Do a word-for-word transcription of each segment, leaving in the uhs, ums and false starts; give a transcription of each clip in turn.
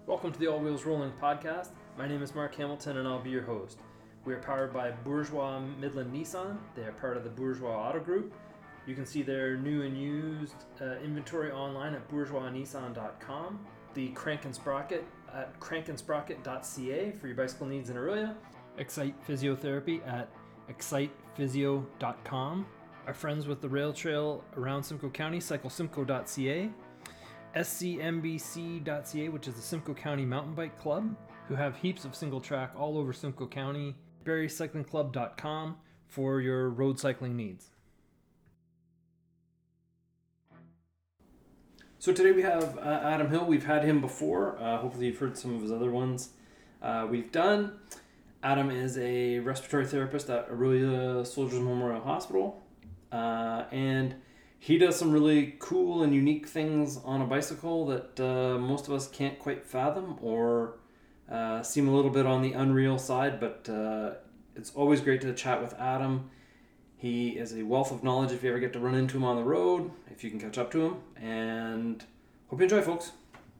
Welcome to the All Wheels Rolling podcast. My name is Mark Hamilton and I'll be your host. We are powered by Bourgeois Midland Nissan. They are part of the Bourgeois Auto Group. You can see their new and used uh, inventory online at bourgeois nissan dot com. The Crank and Sprocket at crank and sprocket dot c a for your bicycle needs in Orillia. Excite Physiotherapy at excite physio dot com. Our friends with the rail trail around Simcoe County, cycle simcoe dot c a. S C M B C dot c a, which is the Simcoe County Mountain Bike Club, who have heaps of single track all over Simcoe County. berry cycling club dot com for your road cycling needs. So today we have uh, Adam Hill. We've had him before. Uh, hopefully you've heard some of his other ones uh, we've done. Adam is a respiratory therapist at Orillia Soldiers Memorial Hospital. Uh, and he does some really cool and unique things on a bicycle that uh, most of us can't quite fathom or uh, seem a little bit on the unreal side, but uh, it's always great to chat with Adam. He is a wealth of knowledge if you ever get to run into him on the road, if you can catch up to him, and hope you enjoy, folks.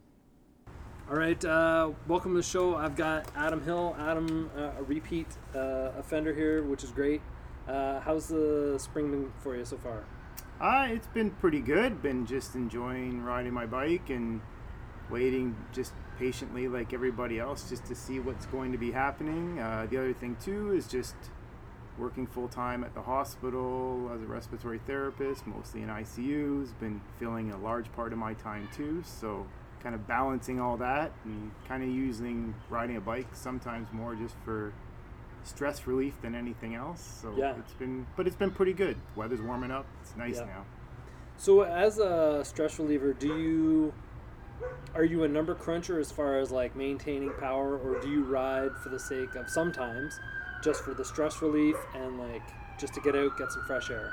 All right, uh, welcome to the show. I've got Adam Hill. Adam, uh, a repeat uh, offender here, which is great. Uh, how's the spring been for you so far? Uh, it's been pretty good. Been just enjoying riding my bike and waiting just patiently like everybody else just to see what's going to be happening. Uh, the other thing too is just working full-time at the hospital as a respiratory therapist, mostly in I C Us. Been filling a large part of my time too, so kind of balancing all that and kind of using riding a bike sometimes more just for stress relief than anything else. So yeah. it's been, but it's been pretty good. Weather's warming up. It's nice yeah. now. So as a stress reliever, do you, are you a number cruncher as far as like maintaining power, or do you ride for the sake of sometimes just for the stress relief and like just to get out, get some fresh air?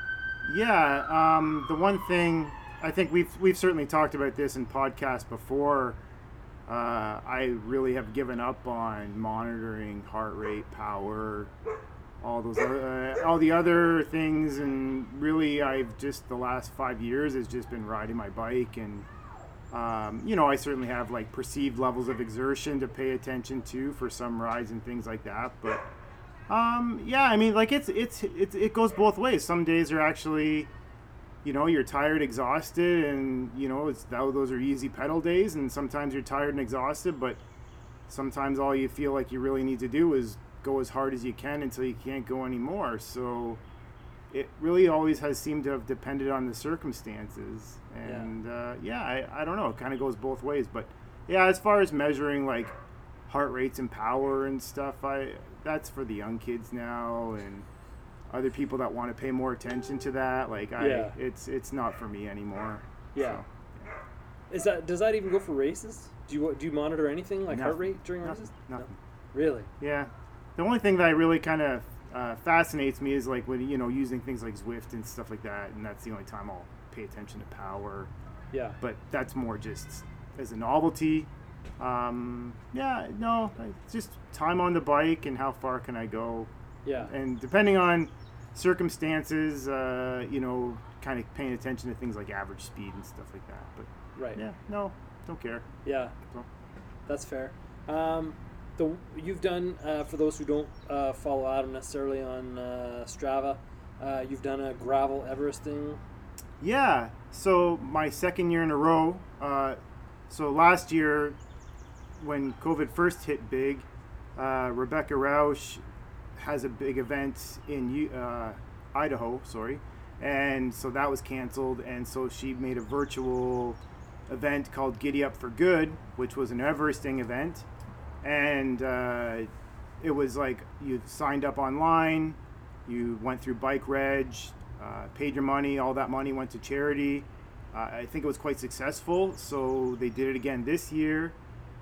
Yeah. Um, the one thing I think we've, we've certainly talked about this in podcasts before. Uh, I really have given up on monitoring heart rate, power, all those, uh, all the other things, and really, I've just the last five years has just been riding my bike, and um, you know, I certainly have like perceived levels of exertion to pay attention to for some rides and things like that. But um, yeah, I mean, like it's it's it's it goes both ways. Some days are actually, you know, you're tired, exhausted, and, you know, it's those are easy pedal days, and sometimes you're tired and exhausted, but sometimes all you feel like you really need to do is go as hard as you can until you can't go anymore. So it really always has seemed to have depended on the circumstances. And, yeah, uh, yeah I, I don't know. It kind of goes both ways. But, yeah, as far as measuring, like, heart rates and power and stuff, I that's for the young kids now, and other people that want to pay more attention to that, like I, yeah. it's it's not for me anymore. Yeah. So, yeah. Is that does that even go for races? Do you do you monitor anything like nothing. heart rate during nothing. races? Nothing. No. Really? Yeah. The only thing that really kind of uh, fascinates me is like when you know using things like Zwift and stuff like that, and that's the only time I'll pay attention to power. Yeah. But that's more just as a novelty. Um, yeah. No. It's just time on the bike and how far can I go. Yeah. And depending on circumstances, uh, you know, kind of paying attention to things like average speed and stuff like that. But right. Yeah, no, don't care. Yeah, So. That's fair. Um, the you've done uh, for those who don't uh, follow Adam necessarily on uh, Strava, uh, you've done a gravel Everesting. Yeah. So my second year in a row. Uh, so last year, when COVID first hit big, uh, Rebecca Rausch has a big event in uh, Idaho, sorry, and so that was canceled, and so she made a virtual event called Giddy Up for Good, which was an Everesting event, and uh, it was like you signed up online, you went through Bike Reg, uh, paid your money, all that money went to charity. Uh, I think it was quite successful, so they did it again this year,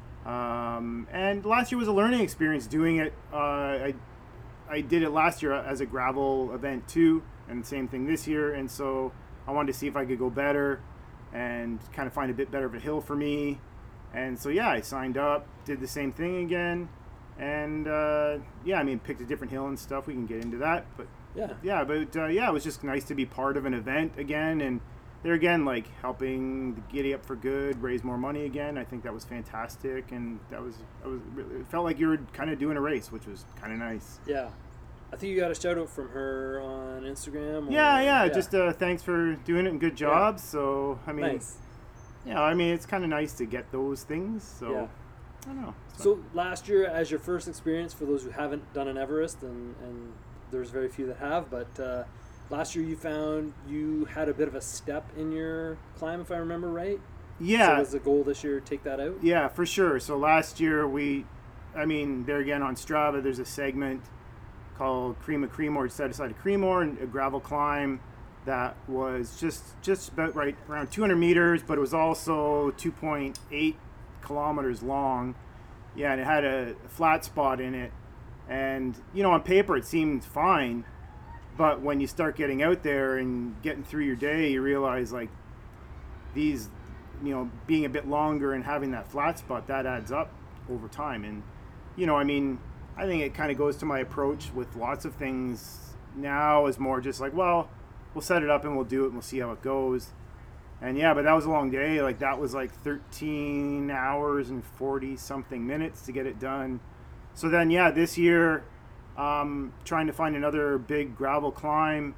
um, and last year was a learning experience doing it. Uh, I I did it last year as a gravel event too, and same thing this year, and so I wanted to see if I could go better and kind of find a bit better of a hill for me. And so yeah, I signed up, did the same thing again, and uh, yeah, I mean, picked a different hill and stuff. We can get into that, but yeah, yeah, but uh, yeah, it was just nice to be part of an event again, and there again, like helping the Giddy Up for Good raise more money again. I think that was fantastic, and that was I was it felt like you were kind of doing a race, which was kind of nice. Yeah. I think you got a shout out from her on Instagram. Or, yeah, yeah, yeah. Just uh, thanks for doing it and good job. Yeah. So, I mean, nice. Yeah, I mean, it's kind of nice to get those things. So, yeah. I don't know. So, last year, as your first experience, for those who haven't done an Everest, and, and there's very few that have, but uh, last year you found you had a bit of a step in your climb, if I remember right? Yeah. So, was the goal this year to take that out? Yeah, for sure. So, last year we, I mean, there again on Strava, there's a segment called Cream of Creemore, set aside of Creemore, and a gravel climb that was just just about right around two hundred meters, but it was also two point eight kilometers long. Yeah, and it had a flat spot in it, and you know, on paper it seemed fine, but when you start getting out there and getting through your day, you realize like these, you know, being a bit longer and having that flat spot, that adds up over time. And you know, I mean, I think it kind of goes to my approach with lots of things now is more just like, well, we'll set it up and we'll do it and we'll see how it goes. And yeah, but that was a long day. Like that was like thirteen hours and forty something minutes to get it done. So then, yeah, this year, um, trying to find another big gravel climb.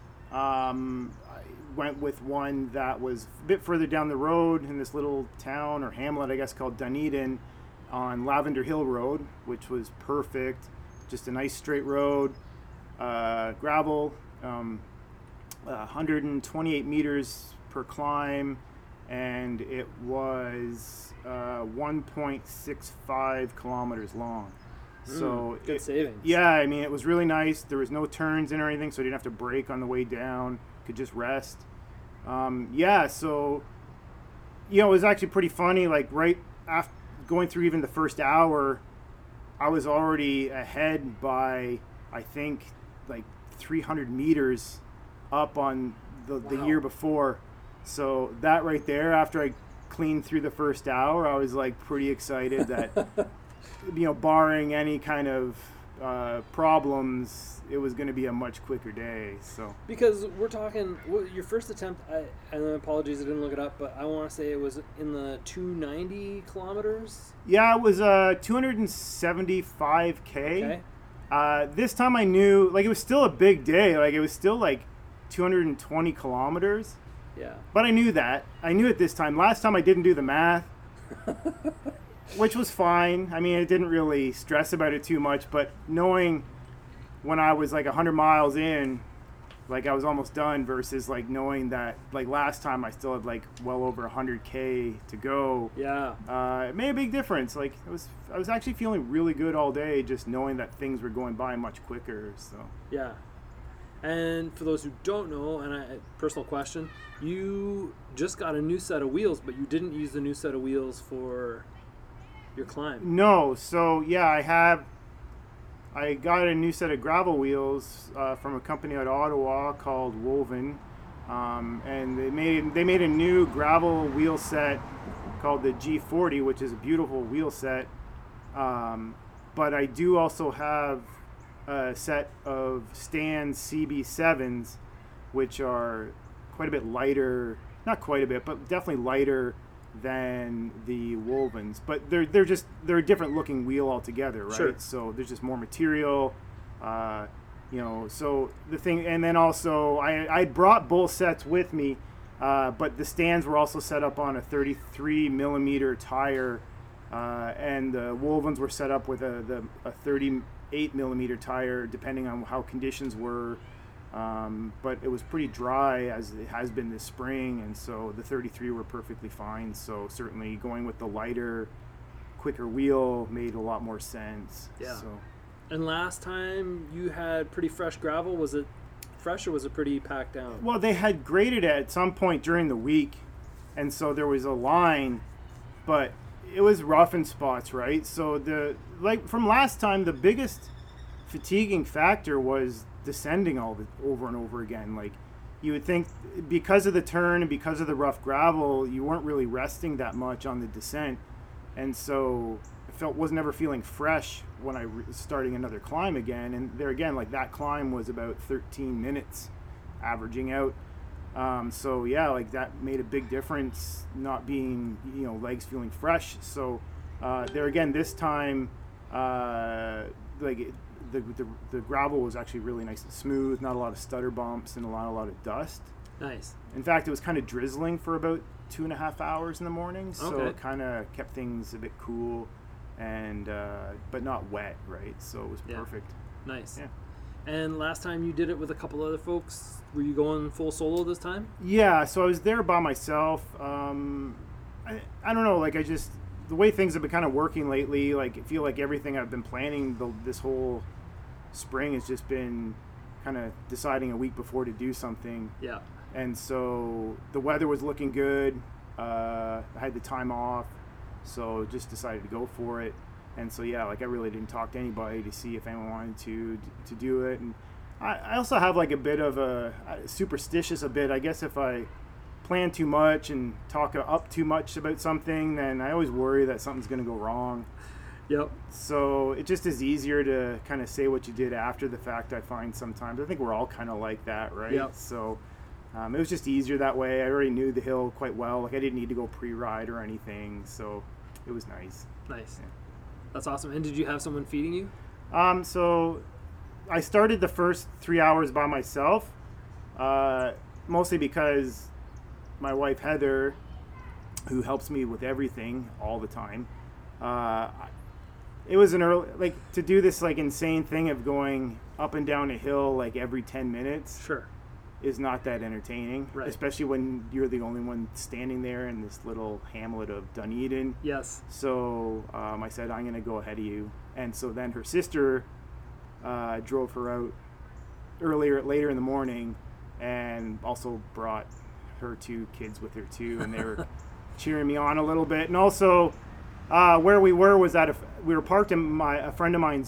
Um, I went with one that was a bit further down the road in this little town or hamlet, I guess, called Dunedin, on Lavender Hill Road, which was perfect. Just a nice straight road, uh, gravel, um, uh, one hundred twenty-eight meters per climb, and it was uh, one point six five kilometers long. Mm, so good it, savings. Yeah, I mean, it was really nice. There was no turns in or anything, so I didn't have to brake on the way down. Could just rest. Um, yeah, so you know, it was actually pretty funny. Like right after going through even the first hour, I was already ahead by, I think, like three hundred meters up on the, wow. the year before. So that right there, after I cleaned through the first hour, I was like pretty excited that, you know, barring any kind of uh, problems, it was going to be a much quicker day. So because we're talking well, your first attempt, I, and apologies I didn't look it up, but I want to say it was in the two ninety kilometers. Yeah, it was uh two hundred seventy-five K. Okay. Uh, this time I knew, like, it was still a big day. Like, it was still like two hundred twenty kilometers. Yeah. But I knew that. I knew it this time. Last time I didn't do the math, which was fine. I mean, I didn't really stress about it too much, but knowing when I was like one hundred miles in, like I was almost done, versus like knowing that like last time I still had like well over one hundred K to go. Yeah. Uh, it made a big difference. Like it was, I was actually feeling really good all day, just knowing that things were going by much quicker. So yeah. And for those who don't know, and I personal question, you just got a new set of wheels, but you didn't use the new set of wheels for your climb. No. So yeah, I have. I got a new set of gravel wheels uh, from a company out of Ottawa called Woven, um, and they made they made a new gravel wheel set called the G forty, which is a beautiful wheel set. Um, but I do also have a set of Stan C B sevens, which are quite a bit lighter, not quite a bit, but definitely lighter than the Wovens, but they're they're just they're a different looking wheel altogether, right? Sure. So there's just more material, uh, you know. So the thing, and then also I I brought both sets with me, uh, but the stands were also set up on a thirty-three millimeter tire, uh, and the Wovens were set up with a the a thirty-eight millimeter tire, depending on how conditions were. Um, but it was pretty dry, as it has been this spring, and so the thirty-three were perfectly fine. So certainly going with the lighter, quicker wheel made a lot more sense. Yeah. So. And last time you had pretty fresh gravel. Was it fresh or was it pretty packed down? Well, they had graded it at some point during the week, and so there was a line, but it was rough in spots, right? So the like from last time, the biggest fatiguing factor was descending all the over and over again. Like you would think because of the turn and because of the rough gravel, you weren't really resting that much on the descent, and so I felt was never feeling fresh when I was starting another climb again. And there again, like that climb was about thirteen minutes averaging out, Um, so yeah, like that made a big difference. Not being, you know, legs feeling fresh. So uh, there again, this time, uh, like it, the, the the gravel was actually really nice and smooth. Not a lot of stutter bumps and a lot a lot of dust. Nice. In fact, it was kind of drizzling for about two and a half hours in the morning, so Okay. it kind of kept things a bit cool, and uh, but not wet, right? So it was Yeah. perfect. Nice. Yeah. And last time you did it with a couple other folks, were you going full solo this time? Yeah, so I was there by myself. Um, I, I don't know, like I just, the way things have been kind of working lately, like I feel like everything I've been planning the, this whole spring has just been kind of deciding a week before to do something. Yeah. And so the weather was looking good. Uh, I had the time off, so just decided to go for it. And so yeah, like I really didn't talk to anybody to see if anyone wanted to to do it. And I, I also have like a bit of a uh, superstitious a bit. I guess if I plan too much and talk up too much about something, then I always worry that something's going to go wrong. Yep. So it just is easier to kind of say what you did after the fact. I find sometimes. I think we're all kind of like that, right? Yep. So. Um, it was just easier that way. I already knew the hill quite well. Like I didn't need to go pre-ride or anything, so it was nice. Nice. Yeah. That's awesome. And did you have someone feeding you? Um, so I started the first three hours by myself, uh, mostly because my wife Heather, who helps me with everything all the time, uh, it was an early, like to do this like insane thing of going up and down a hill like every ten minutes. Sure. Is not that entertaining, right. Especially when you're the only one standing there in this little hamlet of Dunedin. Yes. So um, I said, I'm going to go ahead of you. And so then her sister uh, drove her out earlier, later in the morning, and also brought her two kids with her too, and they were cheering me on a little bit. And also, uh, where we were was at a, we were parked in my a friend of mine's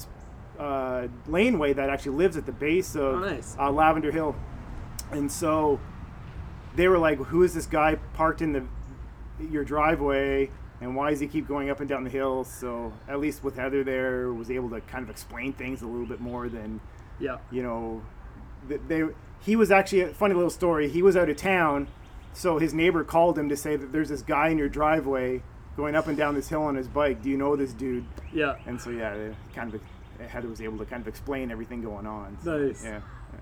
uh, laneway that actually lives at the base of oh, nice. uh, Lavender Hill. And so they were like, who is this guy parked in the your driveway, and why does he keep going up and down the hill? So at least with Heather there, was able to kind of explain things a little bit more than, yeah. you know, they. He was actually, a funny little story, he was out of town, so his neighbor called him to say that there's this guy in your driveway going up and down this hill on his bike. Do you know this dude? Yeah. And so, yeah, they kind of, Heather was able to kind of explain everything going on. So, Nice. Yeah.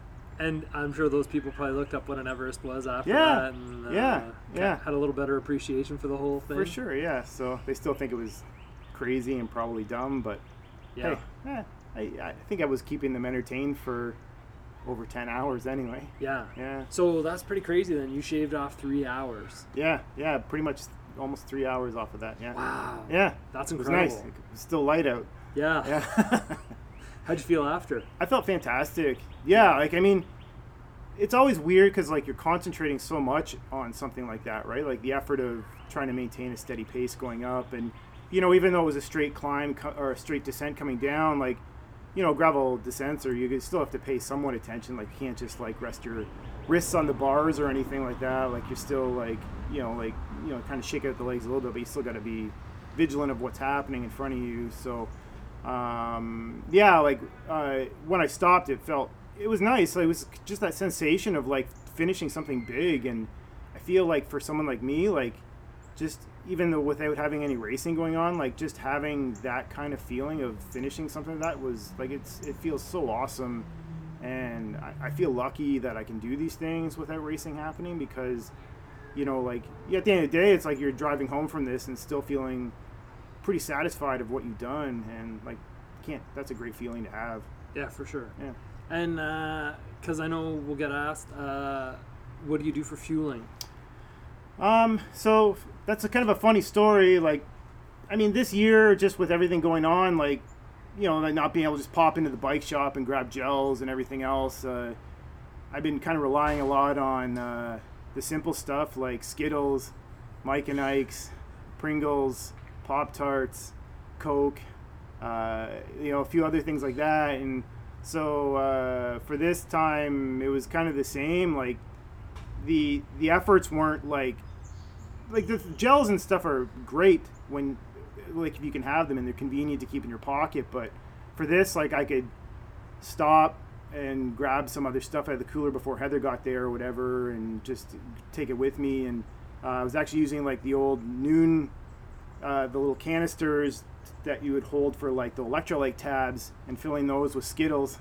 And I'm sure those people probably looked up what an Everest was after Yeah, that and uh, yeah, yeah. had a little better appreciation for the whole thing. For sure, yeah. So they still think it was crazy and probably dumb, but Yeah. hey, eh, I, I think I was keeping them entertained for over ten hours anyway. Yeah. Yeah. So that's pretty crazy then. You shaved off three hours. Yeah, yeah, pretty much almost three hours off of that, yeah. Wow. Yeah. That's It was incredible. nice. It was still light out. Yeah. Yeah. How'd you feel after? I felt fantastic. Yeah, like, I mean, it's always weird because, like, you're concentrating so much on something like that, right? Like, the effort of trying to maintain a steady pace going up. And, you know, even though it was a straight climb co- or a straight descent coming down, like, you know, gravel descents, or you still have to pay somewhat attention. Like, you can't just, like, rest your wrists on the bars or anything like that. Like, you're still, like, you know, like, you know, kind of shake out the legs a little bit, but you still got to be vigilant of what's happening in front of you. So, um, yeah, like, uh, when I stopped, it felt, it was nice. Like, it was just that sensation of, like, finishing something big. And I feel like for someone like me, like, just even though without having any racing going on, like, just having that kind of feeling of finishing something that was, like, it's it feels so awesome. And I, I feel lucky that I can do these things without racing happening, because, you know, like, yeah, at the end of the day, it's like you're driving home from this and still feeling pretty satisfied of what you've done. And, like, can't that's a great feeling to have. Yeah, for sure. Yeah. And because uh, I know we'll get asked, uh, what do you do for fueling? Um, so that's a kind of a funny story. Like, I mean, this year, just with everything going on, like, you know, like not being able to just pop into the bike shop and grab gels and everything else, uh, I've been kind of relying a lot on uh, the simple stuff like Skittles, Mike and Ike's, Pringles, Pop-Tarts, Coke, uh, you know, a few other things like that. And so uh, for this time, it was kind of the same. Like, the the efforts weren't like like the gels and stuff are great when, like, if you can have them and they're convenient to keep in your pocket. But for this, like, I could stop and grab some other stuff out of the cooler before Heather got there or whatever, and just take it with me. And uh, I was actually using like the old Noon, uh, the little canisters that you would hold for like the electrolyte tabs, and filling those with Skittles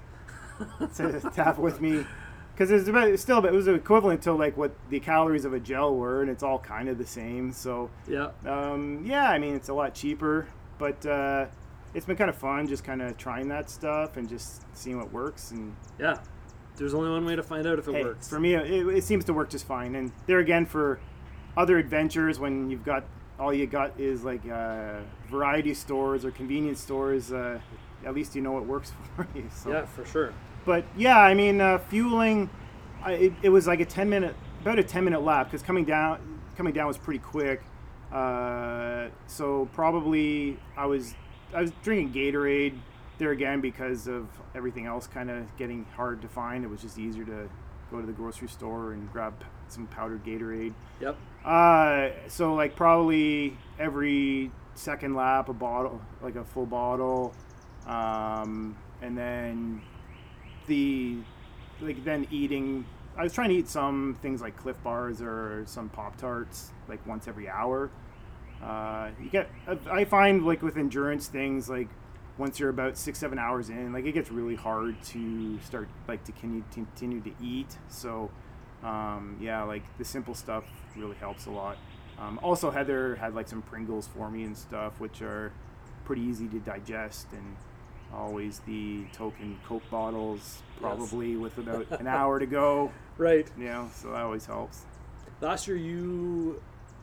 to tap with me. Because it's about it's still, it was equivalent to like what the calories of a gel were, and it's all kind of the same. So Yeah. um, yeah, I mean, it's a lot cheaper, but uh, it's been kind of fun just kind of trying that stuff and just seeing what works. And Yeah. There's only one way to find out if it hey, works. for me, it, it seems to work just fine. And there again, for other adventures, when you've got all you got is like uh, variety stores or convenience stores, uh, at least you know what works for you. So. Yeah, for sure. But yeah, I mean, uh, fueling, I, it, it was like a ten minute, about a ten minute lap, because coming down, coming down was pretty quick. Uh, so probably I was, I was drinking Gatorade there again because of everything else kind of getting hard to find. It was just easier to go to the grocery store and grab some powdered Gatorade. Yep. Uh, so like probably every second lap, a bottle, like a full bottle, um, and then. The like then eating I was trying to eat some things like Cliff Bars or some Pop-Tarts like once every hour. Uh, you get I find like with endurance things, like once you're about six seven hours in, like it gets really hard to start like to continue, continue to eat. So um, yeah, like the simple stuff really helps a lot. Um, also Heather had like some Pringles for me and stuff, which are pretty easy to digest, and always the token Coke bottles, probably yes. with about an hour to go. Right. You know, so that always helps. Last year, you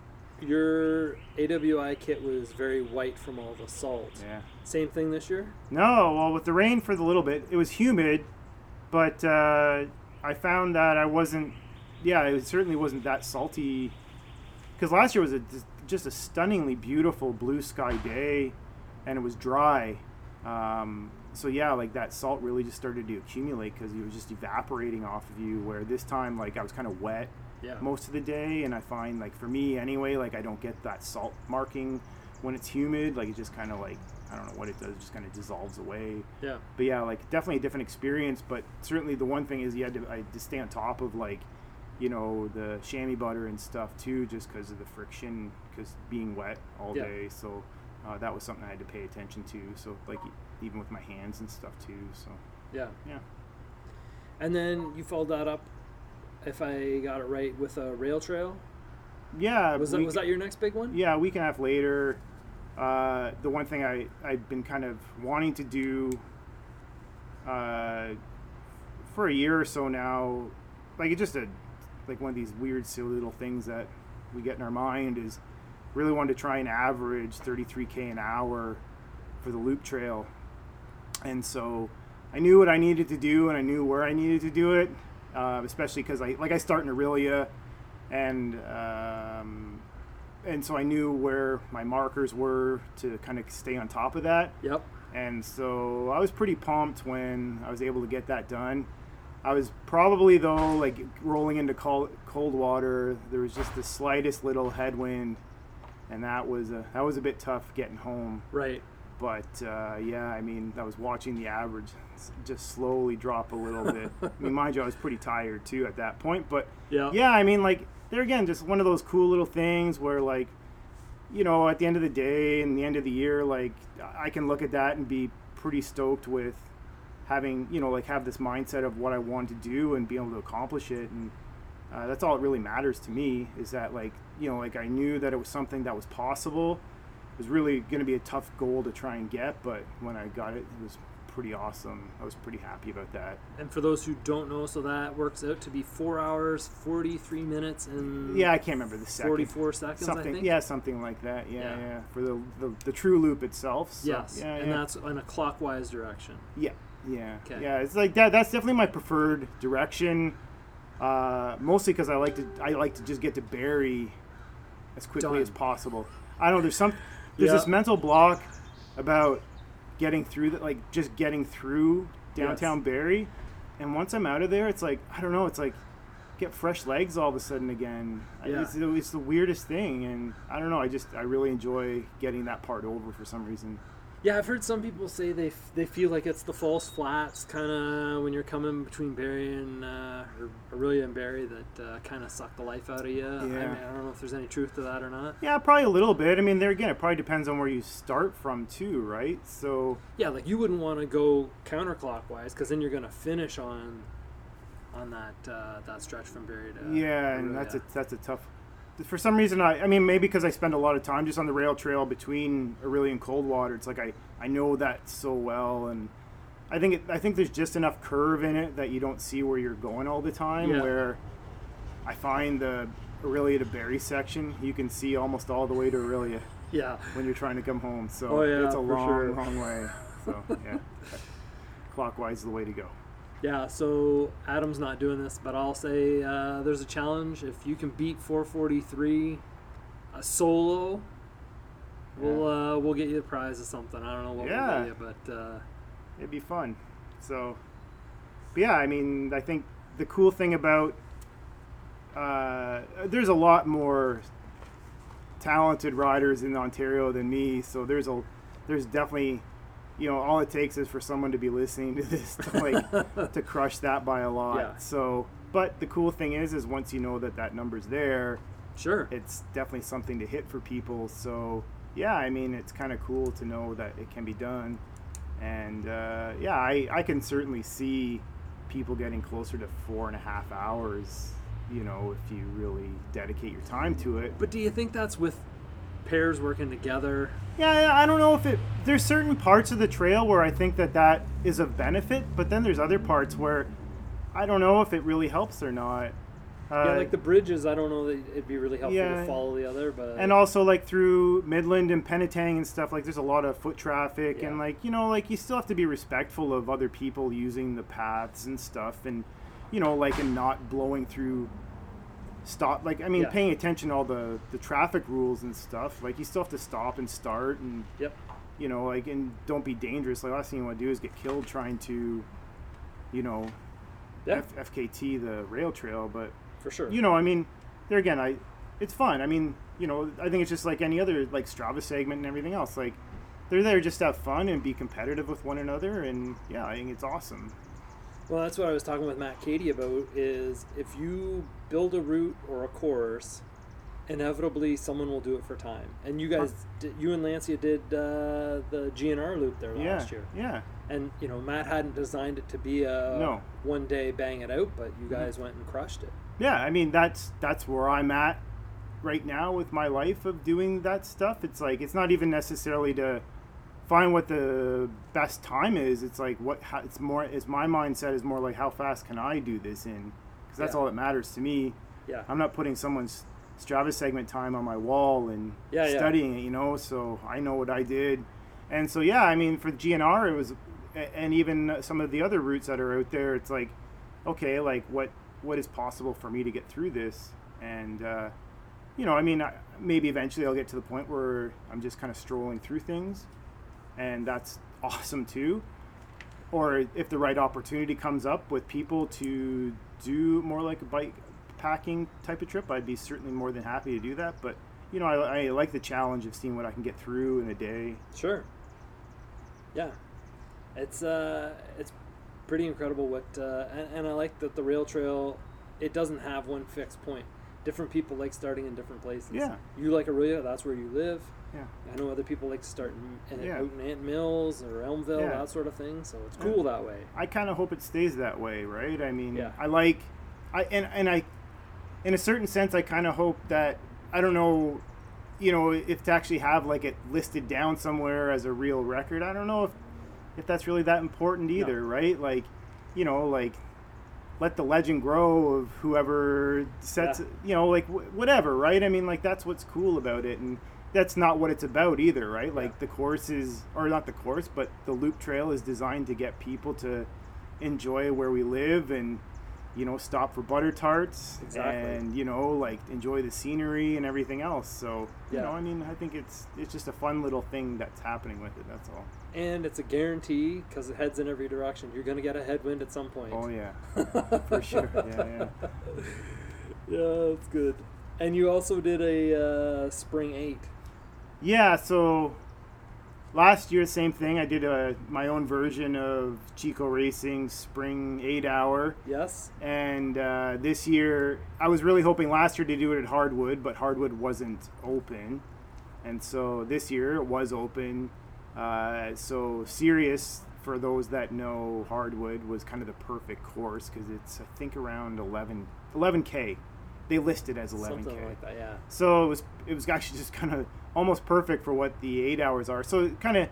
your A W I kit was very white from all the salt. Yeah. Same thing this year? No, well, with the rain for the little bit, it was humid, but uh, I found that I wasn't, yeah, it certainly wasn't that salty. Because last year was a, just a stunningly beautiful blue sky day, and it was dry. Um, so yeah, like that salt really just started to accumulate because it was just evaporating off of you, where this time, like I was kind of wet yeah. most of the day. And I find like for me anyway, like I don't get that salt marking when it's humid. Like it just kind of like, I don't know what it does, it just kind of dissolves away. Yeah. But yeah, like definitely a different experience, but certainly the one thing is you had to, I had to stay on top of like, you know, the chamois butter and stuff too, just because of the friction, because being wet all yeah. day. So Uh, that was something I had to pay attention to. So, like, even with my hands and stuff too. So, yeah, yeah. And then you followed that up, if I got it right, with a rail trail. Yeah. Was that week, was that your next big one? Yeah, a week and a half later. Uh, the one thing I I've been kind of wanting to do uh, for a year or so now, like it's just a like one of these weird, silly little things that we get in our mind is. Really wanted to try and average thirty-three K an hour for the loop trail. And so I knew what I needed to do, and I knew where I needed to do it, uh, especially because I like I start in Aurelia, and um, and so I knew where my markers were to kind of stay on top of that. Yep. And so I was pretty pumped when I was able to get that done. I was probably, though, like rolling into cold, cold water, there was just the slightest little headwind. And that was a that was a bit tough getting home. Right. But uh, yeah, I mean, I was watching the average just slowly drop a little bit. I mean, mind you, I was pretty tired too at that point. But yeah, yeah, I mean, like there again, just one of those cool little things where, like, you know, at the end of the day and the end of the year, like I can look at that and be pretty stoked with having, you know, like have this mindset of what I want to do and be able to accomplish it. And uh, that's all that really matters to me, is that, like, you know, like I knew that it was something that was possible. It was really going to be a tough goal to try and get, but when I got it, it was pretty awesome. I was pretty happy about that. And for those who don't know, so that works out to be four hours, forty-three minutes, and yeah, I can't remember the second. forty-four seconds, something, I think. Yeah, something like that. Yeah, Yeah. yeah. For the, the the true loop itself. So, yes, yeah, and yeah. that's in a clockwise direction. Yeah, yeah, Okay. yeah. It's like that. That's definitely my preferred direction. Uh, mostly because I like to I like to just get to Barrie as quickly Done. as possible. I don't know. There's some there's Yeah. this mental block about getting through that, like just getting through downtown Yes. Barrie, and once I'm out of there, it's like I don't know. It's like get fresh legs all of a sudden again. Yeah. It's, it's the weirdest thing, and I don't know. I just I really enjoy getting that part over for some reason. Yeah, I've heard some people say they f- they feel like it's the false flats, kind of when you're coming between Barrie and uh, or Orillia and Barrie, that uh, kind of suck the life out of you. I, mean, I don't know if there's any truth to that or not. Yeah, probably a little bit. I mean, there again, it probably depends on where you start from too, right? So yeah, like you wouldn't want to go counterclockwise because then you're gonna finish on on that uh, that stretch from Barrie to yeah, and Orillia. that's a that's a tough. For some reason, I I mean, maybe because I spend a lot of time just on the rail trail between Orillia and Coldwater. It's like I, I know that so well, and I think it, I think there's just enough curve in it that you don't see where you're going all the time. Yeah. Where I find the Orillia to Barrie section, you can see almost all the way to Orillia Yeah. when you're trying to come home. So Oh, yeah, it's a for long, sure. long way. So yeah, clockwise is the way to go. Yeah, so Adam's not doing this, but I'll say uh, there's a challenge. If you can beat four forty-three a solo, we'll uh, we'll get you the prize of something. I don't know what Yeah. we'll get you, but uh, It'd be fun. So, but yeah, I mean, I think the cool thing about uh, there's a lot more talented riders in Ontario than me. So there's a there's definitely, you know, all it takes is for someone to be listening to this to like to crush that by a lot. Yeah. So, but the cool thing is, is once you know that that number's there, sure. it's definitely something to hit for people. So yeah, I mean, it's kind of cool to know that it can be done. And uh, yeah, I, I can certainly see people getting closer to four and a half hours, you know, if you really dedicate your time to it. But do you think that's with pairs working together? Yeah, I don't know if it, there's certain parts of the trail where I think that that is of benefit, but then there's other parts where I don't know if it really helps or not. Uh, Yeah, like the bridges, I don't know that it'd be really helpful yeah. to follow the other, but And also like through Midland and Penetang and stuff, like there's a lot of foot traffic Yeah. and like, you know, like you still have to be respectful of other people using the paths and stuff, and, you know, like, and not blowing through stop, like, I mean, Yeah. paying attention to all the, the traffic rules and stuff. Like you still have to stop and start and, Yep. you know, like, and don't be dangerous. Like, last thing you want to do is get killed trying to, you know, Yeah, F- FKT the rail trail, but for sure. you know, I mean, there again, I, it's fun. I mean, you know, I think it's just like any other like Strava segment and everything else. Like, they're there just to have fun and be competitive with one another, and yeah, I think it's awesome. Well, that's what I was talking with Matt Cady about, is if you build a route or a course, inevitably someone will do it for time. And you guys, did, you and Lancia did uh, the G N R loop there Yeah, last year. yeah, And, you know, Matt hadn't designed it to be a No. one day bang it out, but you guys went and crushed it. yeah. I mean, that's that's where I'm at right now with my life of doing that stuff. It's like it's not even necessarily to find what the best time is. It's like what how, it's more. Is my mindset is more like how fast can I do this in? Because that's Yeah. all that matters to me. Yeah. I'm not putting someone's Strava segment time on my wall and Yeah, yeah. studying it, you know, so I know what I did. And so, yeah, I mean, for the G N R, it was, a- and even some of the other routes that are out there, it's like, okay, like what, what is possible for me to get through this? And, uh, you know, I mean, I, maybe eventually I'll get to the point where I'm just kind of strolling through things, and that's awesome too. Or if the right opportunity comes up with people to do more like a bike packing type of trip, I'd be certainly more than happy to do that. But you know, I, I like the challenge of seeing what I can get through in a day. Sure. Yeah, it's uh, it's pretty incredible what, uh, and, and I like that the rail trail, it doesn't have one fixed point. Different people like starting in different places. Yeah. You like Orillia, that's where you live. Yeah. I know other people like to start in, in, Yeah. out in Ant Mills or Elmville, Yeah. that sort of thing. So it's Yeah. cool that way. I kind of hope it stays that way, right? I mean, Yeah. I like, I and and I, in a certain sense, I kind of hope that I don't know, you know, if to actually have like it listed down somewhere as a real record. I don't know if if that's really that important either, right? Like, you know, like let the legend grow of whoever sets, Yeah. you know, like wh- whatever, right? I mean, like that's what's cool about it, and that's not what it's about either, right? Like Yeah. the course is, or not the course, but the loop trail is designed to get people to enjoy where we live and, you know, stop for butter tarts Exactly. and, you know, like enjoy the scenery and everything else. So, you Yeah. know, I mean, I think it's it's just a fun little thing that's happening with it. That's all. And it's a guarantee because it heads in every direction. You're going to get a headwind at some point. Oh yeah, for sure. Yeah, yeah. Yeah, that's good. And you also did a uh, spring eight. Yeah, so last year, same thing. I did a, my own version of Chico Racing Spring eight hour. Yes. And uh, this year, I was really hoping last year to do it at Hardwood, but Hardwood wasn't open. And so this year it was open. Uh, so Sirius, for those that know Hardwood, was kind of the perfect course because it's, I think, around eleven, eleven K. They listed as eleven K. Something like that, yeah. So it was it was actually just kind of almost perfect for what the eight hours are. So it kind of,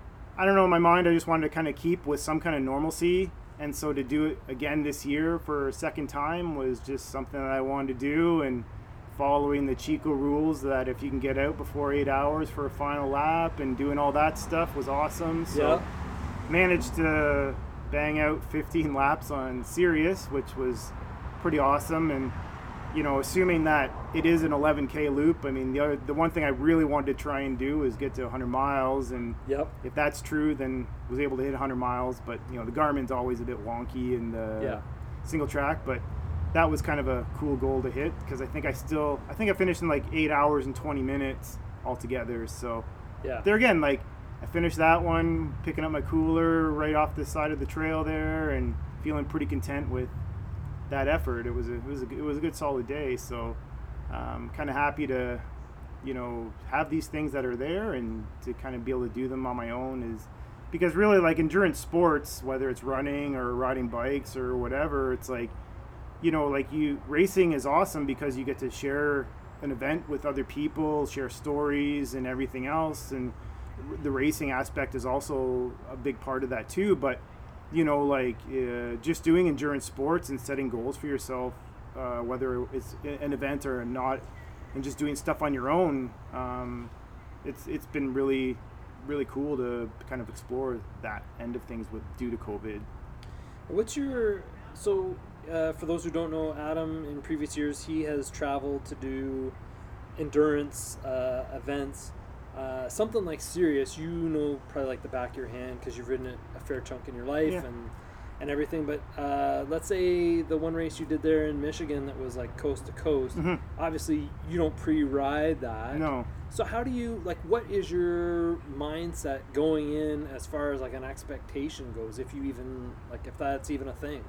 I don't know, in my mind, I just wanted to kind of keep with some kind of normalcy. And so to do it again this year for a second time was just something that I wanted to do, and following the Chico rules that if you can get out before eight hours for a final lap and doing all that stuff was awesome. So Yeah. managed to bang out fifteen laps on Sirius, which was pretty awesome. And you know, assuming that it is an eleven K loop, I mean, the other, the one thing I really wanted to try and do is get to one hundred miles, and Yep. if that's true, then was able to hit one hundred miles. But you know, the Garmin's always a bit wonky in the Yeah. single track, but that was kind of a cool goal to hit because I think I still, I think I finished in like eight hours and twenty minutes altogether. So Yeah. there again, like I finished that one, picking up my cooler right off the side of the trail there, and feeling pretty content with that effort. It was a, it was a, it was a good solid day. So um, kind of happy to, you know, have these things that are there and to kind of be able to do them on my own is because really like endurance sports, whether it's running or riding bikes or whatever, it's like, you know, like you racing is awesome because you get to share an event with other people, share stories and everything else. And the racing aspect is also a big part of that too. But you know, like uh, just doing endurance sports and setting goals for yourself, uh, whether it's an event or not, and just doing stuff on your own, um, it's it's been really, really cool to kind of explore that end of things with due to COVID. What's your so uh, for those who don't know, Adam in previous years he has traveled to do endurance uh, events. Uh, something like Sirius, you know, probably like the back of your hand because you've ridden it a fair chunk in your life Yeah. and and everything. But uh, let's say the one race you did there in Michigan that was like coast to coast. Mm-hmm. Obviously, you don't pre-ride that. No. So how do you like? What is your mindset going in as far as like an expectation goes? If you even like, if that's even a thing.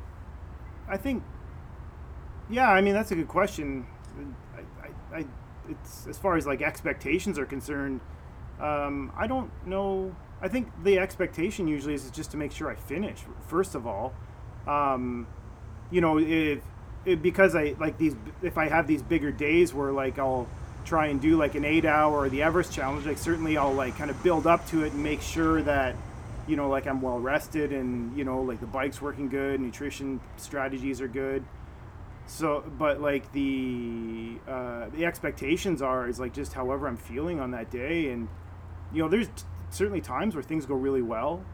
I think, yeah, I mean, that's a good question. I, I, I, it's as far as like expectations are concerned, um, I don't know. I think the expectation usually is just to make sure I finish, first of all. Um, you know, if, if, because I like these, if I have these bigger days where like I'll try and do like an eight hour or the Everest challenge, like certainly I'll like kind of build up to it and make sure that, you know, like I'm well rested and, you know, like the bike's working good, nutrition strategies are good. So, but like the, uh, the expectations are, is like just however I'm feeling on that day. And, you know, there's t- certainly times where things go really well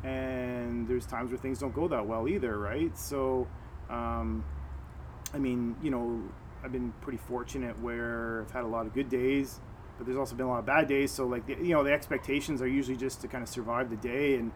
and there's times where things don't go that well either. Right. So, um, I mean, you know, I've been pretty fortunate where I've had a lot of good days, but there's also been a lot of bad days. So like, the, you know, the expectations are usually just to kind of survive the day. And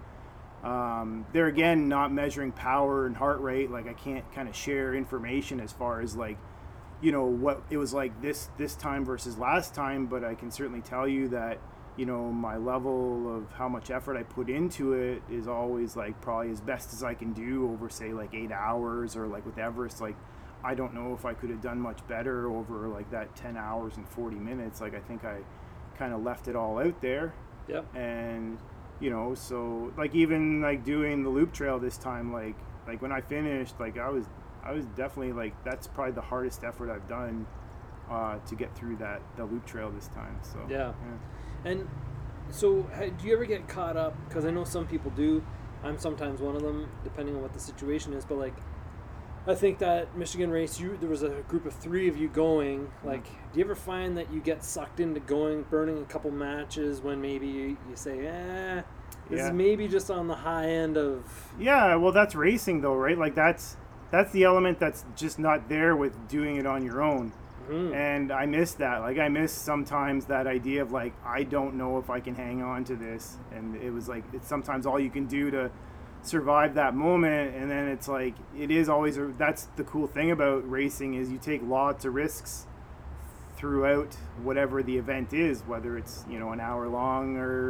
um, they're again, not measuring power and heart rate. Like I can't kind of share information as far as like, you know, what it was like this, this time versus last time. But I can certainly tell you that, you know, my level of how much effort I put into it is always like probably as best as I can do over say like eight hours or like with Everest, like, I don't know if I could have done much better over like that ten hours and forty minutes. Like I think I kind of left it all out there. Yep. And, you know, so like even like doing the loop trail this time, like, like when I finished, like I was, I was definitely like, that's probably the hardest effort I've done uh, to get through that, the loop trail this time. So, Yeah. yeah. And so ha- do you ever get caught up? Because I know some people do. I'm sometimes one of them, depending on what the situation is. But like, I think that Michigan race, you there was a group of three of you going. Like, do you ever find that you get sucked into going, burning a couple matches when maybe you, you say, eh, this Yeah. is maybe just on the high end of... Yeah, well, that's racing though, right? Like that's, that's the element that's just not there with doing it on your own. Mm. And I miss that. Like I miss sometimes that idea of like, I don't know if I can hang on to this. And it was like, it's sometimes all you can do to survive that moment. And then it's like, it is always, a, that's the cool thing about racing is you take lots of risks throughout whatever the event is, whether it's, you know, an hour long or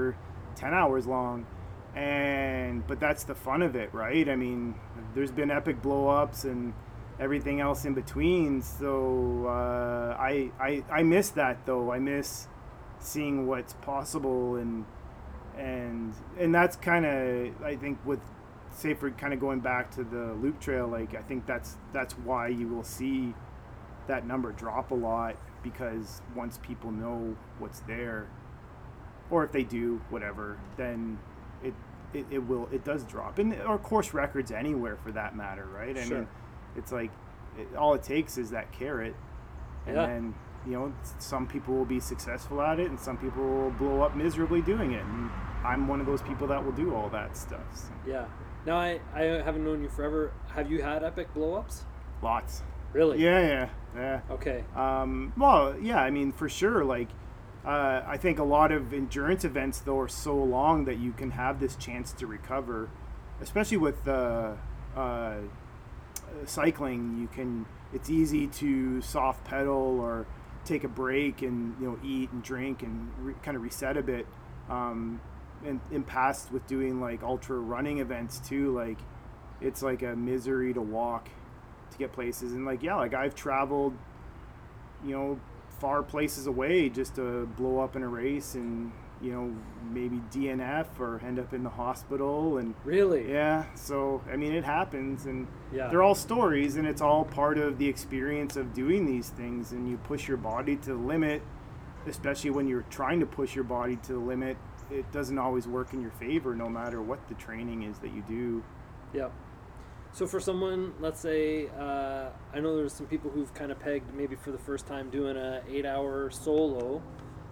ten hours long. And but that's the fun of it, right? I mean, there's been epic blow-ups and everything else in between. So uh, I, I I miss that though. I miss seeing what's possible, and and and that's kind of, I think, with, say, for kind of going back to the loop trail, like I think that's that's why you will see that number drop a lot, because once people know what's there, or if they do whatever, then it it, it will it does drop. And or course records anywhere for that matter, right? I Sure. mean, it's like it, all it takes is that carrot, and Yeah. then, you know, some people will be successful at it and some people will blow up miserably doing it, and I'm one of those people that will do all that stuff. So, Yeah. Now, I, I haven't known you forever. Have you had epic blow-ups? lots. Really? Yeah, yeah, yeah. Okay. Um, well, yeah, I mean, for sure. Like, uh, I think a lot of endurance events, though, are so long that you can have this chance to recover, especially with uh, uh, cycling. You can, it's easy to soft pedal or take a break and, you know, eat and drink and re- kind of reset a bit. Um, and in past with doing like ultra running events too, like it's like a misery to walk to get places. And like, yeah, like I've traveled, you know, far places away just to blow up in a race and, you know, maybe D N F or end up in the hospital. And Really? yeah, so I mean, it happens, and Yeah. they're all stories, and it's all part of the experience of doing these things. And you push your body to the limit, especially when you're trying to push your body to the limit. It doesn't always work in your favor, no matter what the training is that you do. Yep. So for someone, let's say, uh, I know there's some people who've kind of pegged maybe for the first time doing a eight-hour solo.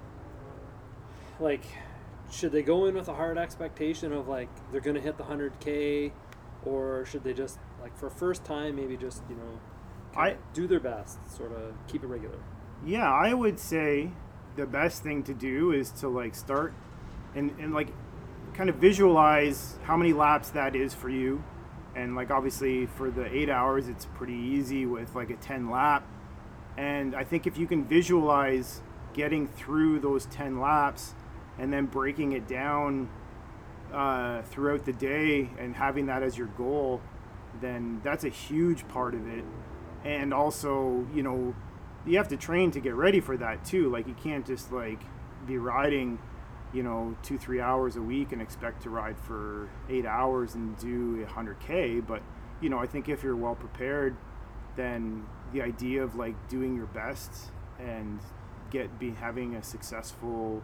Like, should they go in with a hard expectation of like they're gonna hit the one hundred K, or should they just, like, for first time, maybe just, you know, I- kinda do their best, sort of keep it regular? Yeah, I would say the best thing to do is to like start and, and like kind of visualize how many laps that is for you. And like obviously for the eight hours, it's pretty easy with like a ten lap. And I think if you can visualize getting through those ten laps and then breaking it down uh, throughout the day and having that as your goal, then that's a huge part of it. And also, you know, you have to train to get ready for that too. Like you can't just like be riding, you know, two, three hours a week and expect to ride for eight hours and do one hundred K. But, you know, I think if you're well prepared, then the idea of like doing your best and get be having a successful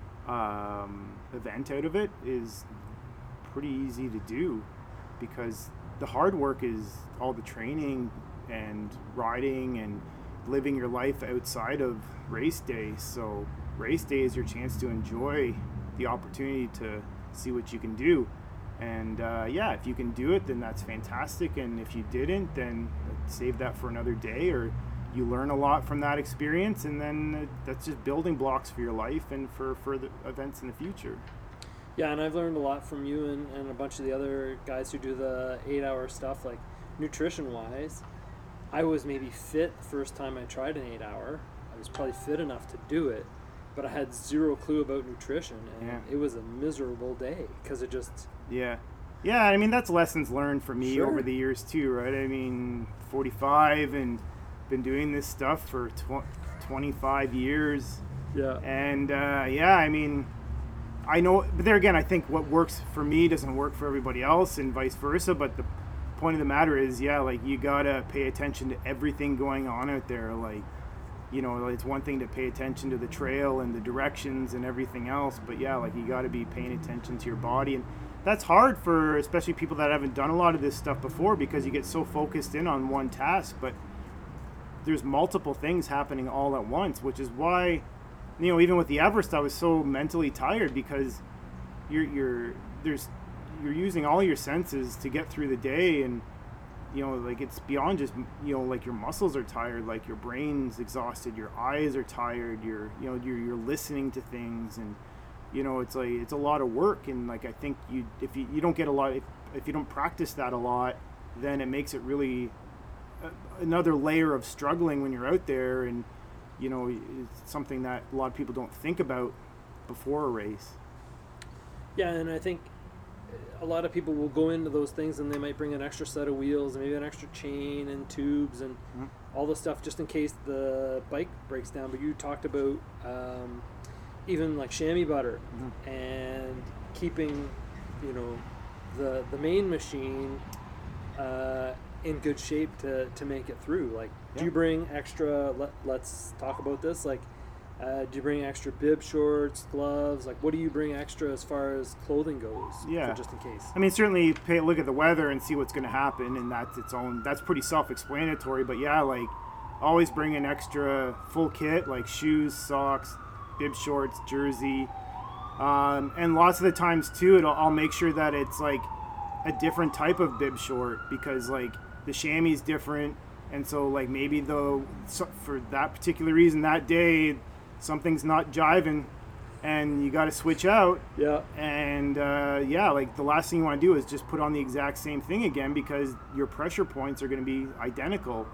um, event out of it is pretty easy to do, because the hard work is all the training and riding and living your life outside of race day. So race day is your chance to enjoy the opportunity to see what you can do. And uh, yeah, if you can do it, then that's fantastic. And if you didn't, then save that for another day, or you learn a lot from that experience, and then that's just building blocks for your life and for further events in the future. Yeah, and I've learned a lot from you and, and a bunch of the other guys who do the eight-hour stuff, like nutrition-wise. I was maybe fit the first time I tried an eight-hour. I was probably fit enough to do it, but I had zero clue about nutrition, and Yeah. it was a miserable day because it just... Yeah. Yeah, I mean, that's lessons learned for me Sure. over the years too, right? I mean, forty-five and been doing this stuff for tw- twenty-five years. Yeah. And uh, yeah, I mean, I know, but there again, I think what works for me doesn't work for everybody else, and vice versa. But the point of the matter is, yeah, like you gotta pay attention to everything going on out there. Like, you know, it's one thing to pay attention to the trail and the directions and everything else, but yeah, like you gotta be paying attention to your body. And that's hard for especially people that haven't done a lot of this stuff before, because you get so focused in on one task, but there's multiple things happening all at once, which is why, you know, even with the Everest, I was so mentally tired, because you're you're there's you're using all your senses to get through the day, and you know, like it's beyond just, you know, like your muscles are tired, like your brain's exhausted, your eyes are tired, you're you know you're you're listening to things, and you know, it's like it's a lot of work. And like I think you if you, you don't get a lot if, if you don't practice that a lot, then it makes it really uh, another layer of struggling when you're out there. And you know, it's something that a lot of people don't think about before a race. Yeah, and I think a lot of people will go into those things and they might bring an extra set of wheels and maybe an extra chain and tubes and Mm-hmm. all the stuff just in case the bike breaks down. But you talked about um, even like chamois butter Mm-hmm. and keeping, you know, the the main machine uh, in good shape to, to make it through. Like, do Yeah. you bring extra? Let, let's talk about this. Like, uh, do you bring extra bib shorts, gloves? Like, what do you bring extra as far as clothing goes? Yeah. For just in case. I mean, certainly pay, look at the weather and see what's going to happen, and that's its own. That's pretty self-explanatory. But yeah, like always bring an extra full kit, like shoes, socks, bib shorts, jersey, um, and lots of the times too, it'll, I'll make sure that it's like a different type of bib short because like the chamois is different, and so like maybe the so for that particular reason that day something's not jiving, and you got to switch out. Yeah. And uh, yeah, like the last thing you want to do is just put on the exact same thing again because your pressure points are going to be identical.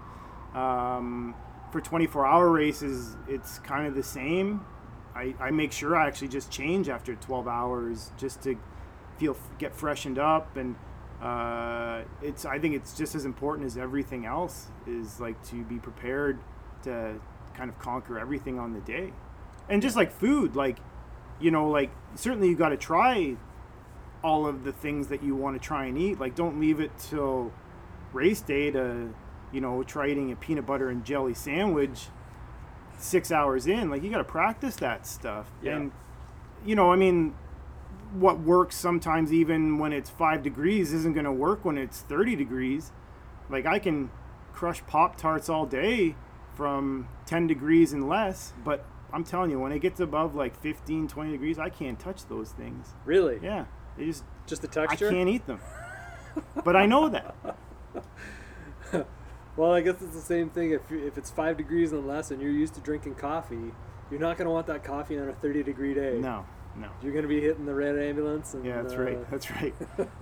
Um, for twenty-four hour races, it's kind of the same. I, I make sure I actually just change after twelve hours just to feel get freshened up, and uh, it's I think it's just as important as everything else is like to be prepared to kind of conquer everything on the day. And just like food, like you know, like certainly you got to try all of the things that you want to try and eat. Like don't leave it till race day to, you know, try eating a peanut butter and jelly sandwich six hours in. Like you got to practice that stuff. Yeah. And, you know, I mean, what works sometimes even when it's five degrees isn't going to work when it's thirty degrees. Like I can crush Pop-Tarts all day from ten degrees and less, but I'm telling you, when it gets above like fifteen, twenty degrees, I can't touch those things. Really? Yeah. They just, Just the texture? I can't eat them. But I know that. Well, I guess it's the same thing. If you, if it's five degrees and less, and you're used to drinking coffee, you're not going to want that coffee on a thirty degree day. No, no. You're going to be hitting the red ambulance. And, Yeah, that's uh, right. That's right.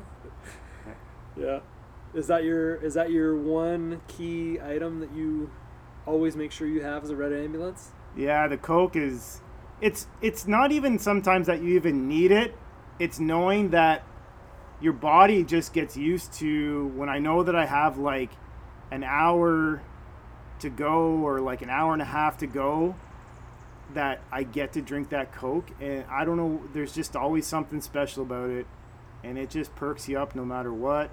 Yeah. Is that your is that your one key item that you always make sure you have as a red ambulance? Yeah, the Coke is, it's it's not even sometimes that you even need it. It's knowing that your body just gets used to when I know that I have like an hour to go or like an hour and a half to go, that I get to drink that Coke. And I don't know, there's just always something special about it, and it just perks you up no matter what.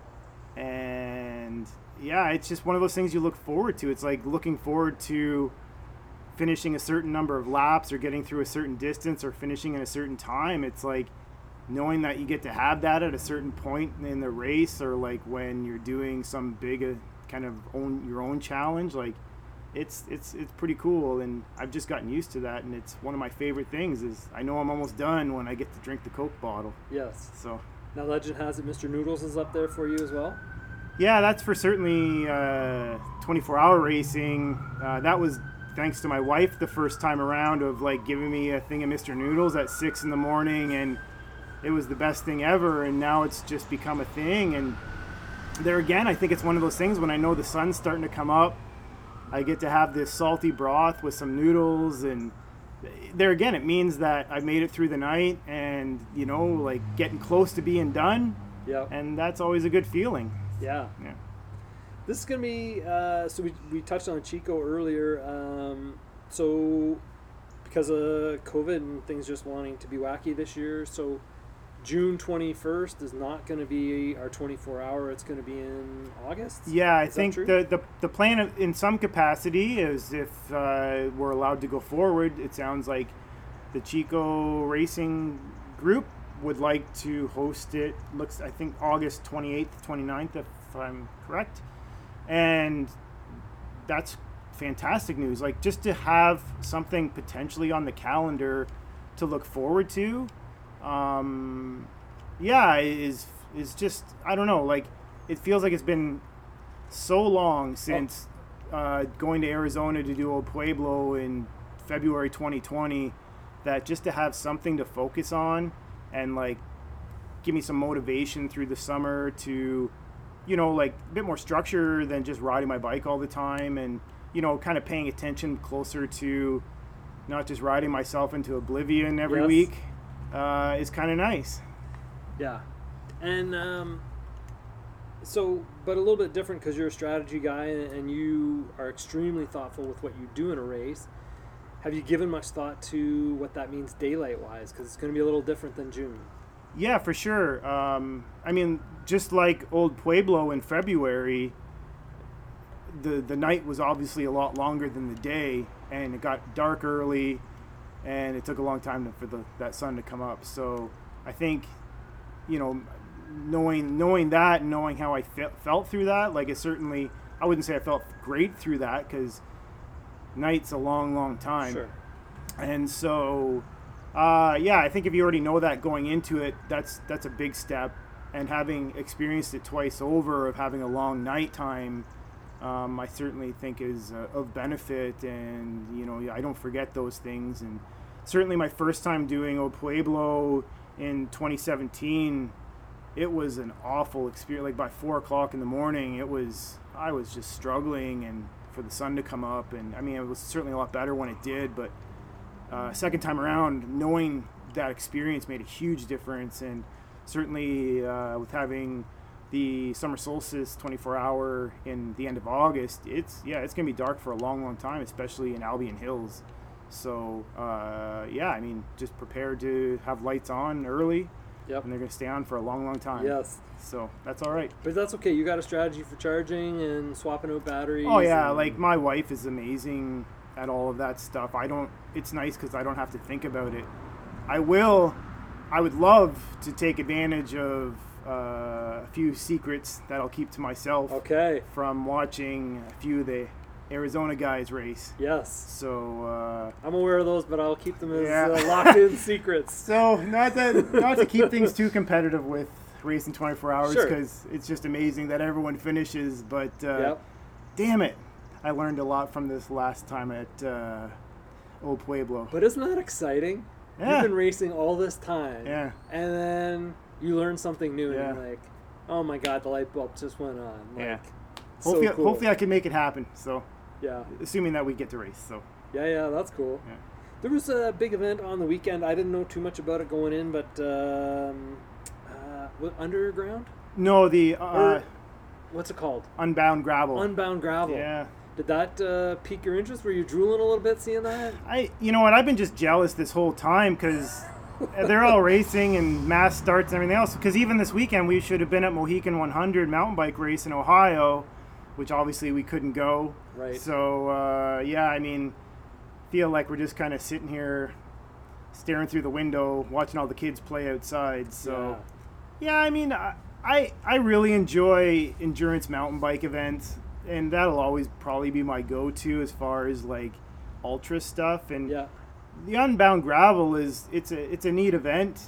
And yeah, it's just one of those things you look forward to. It's like looking forward to finishing a certain number of laps or getting through a certain distance or finishing in a certain time. It's like knowing that you get to have that at a certain point in the race, or like when you're doing some big uh, kind of own your own challenge. Like it's it's it's pretty cool, and I've just gotten used to that, and it's one of my favorite things is I know I'm almost done when I get to drink the Coke bottle. Yes. So Now, legend has it Mister Noodles is up there for you as well? yeah, that's for certainly uh, twenty-four hour racing. Uh, that was thanks to my wife the first time around of like giving me a thing of Mister Noodles at six in the morning, and it was the best thing ever. And now it's just become a thing. And there again, I think it's one of those things when I know the sun's starting to come up, I get to have this salty broth with some noodles, and there again, it means that I made it through the night and, you know, like getting close to being done. Yeah. And that's always a good feeling. Yeah. Yeah. This is going to be, uh, so we, we touched on Chico earlier. Um, so because of COVID and things just wanting to be wacky this year, so June twenty-first is not going to be our twenty-four hour. It's going to be in August. Yeah, I Is that think true? the, the the plan in some capacity is if uh, we're allowed to go forward, it sounds like the Chico Racing Group would like to host it. Looks, I think August twenty-eighth, twenty-ninth, if I'm correct. And that's fantastic news. Like just to have something potentially on the calendar to look forward to. Um, yeah, is is just I don't know. Like it feels like it's been so long since uh, going to Arizona to do Old Pueblo in February twenty twenty that just to have something to focus on and like give me some motivation through the summer to, you know, like a bit more structure than just riding my bike all the time, and you know, kind of paying attention closer to not just riding myself into oblivion every Yes. week. Uh, is kind of nice. Yeah, and um, so, but a little bit different because you're a strategy guy and you are extremely thoughtful with what you do in a race. Have you given much thought to what that means daylight-wise? Because it's going to be a little different than June. Yeah, for sure. Um, I mean, just like Old Pueblo in February, the the night was obviously a lot longer than the day, and it got dark early, and it took a long time to, for the that sun to come up. So I think, you know, knowing knowing that and knowing how I fe- felt through that, like it certainly, I wouldn't say I felt great through that because night's a long, long time. Sure. And so, uh, yeah, I think if you already know that going into it, that's that's a big step. And having experienced it twice over of having a long night time, um, I certainly think is uh, of benefit. And, you know, I don't forget those things. And certainly my first time doing Old Pueblo in twenty seventeen, it was an awful experience. Like by four o'clock in the morning, it was, I was just struggling and for the sun to come up. And I mean, it was certainly a lot better when it did, but uh, second time around, knowing that experience made a huge difference. And certainly uh, with having the summer solstice twenty-four hour in the end of August, it's, yeah, it's going to be dark for a long, long time, especially in Albion Hills. So, uh, yeah, I mean, just prepare to have lights on early. Yep. And they're going to stay on for a long, long time. Yes. So that's all right. But that's okay. You got a strategy for charging and swapping out batteries. Oh, yeah. and- Like, my wife is amazing at all of that stuff. I don't, it's nice because I don't have to think about it. I will, I would love to take advantage of uh, a few secrets that I'll keep to myself Okay. from watching a few of the Arizona guys race. Yes. So, uh, I'm aware of those, but I'll keep them as Yeah. uh, locked-in secrets. So not that not to keep things too competitive with racing twenty-four hours Sure. because it's just amazing that everyone finishes. But uh, Yep. damn it, I learned a lot from this last time at uh, Old Pueblo. But isn't that exciting? Yeah. You've been racing all this time. Yeah. And then you learn something new, Yeah. and you're like, oh my god, the light bulb just went on. Like, Yeah. so Hopefully, cool. hopefully I can make it happen. So Yeah. assuming that we get to race. So Yeah, yeah, that's cool. Yeah. There was a big event on the weekend. I didn't know too much about it going in, but um, uh, what, Underground? no, the uh, Or- What's it called? Unbound Gravel. Unbound Gravel. Yeah. Did that uh, pique your interest? Were you drooling a little bit seeing that? I, you know what? I've been just jealous this whole time because they're all racing and mass starts and everything else. Because even this weekend, we should have been at Mohican one hundred mountain bike race in Ohio, which obviously we couldn't go. Right. So uh, yeah, I mean, feel like we're just kind of sitting here, staring through the window, watching all the kids play outside. So yeah, I mean, I I, I really enjoy endurance mountain bike events. And that'll always probably be my go-to as far as like ultra stuff. And Yeah. the Unbound Gravel is it's a it's a neat event.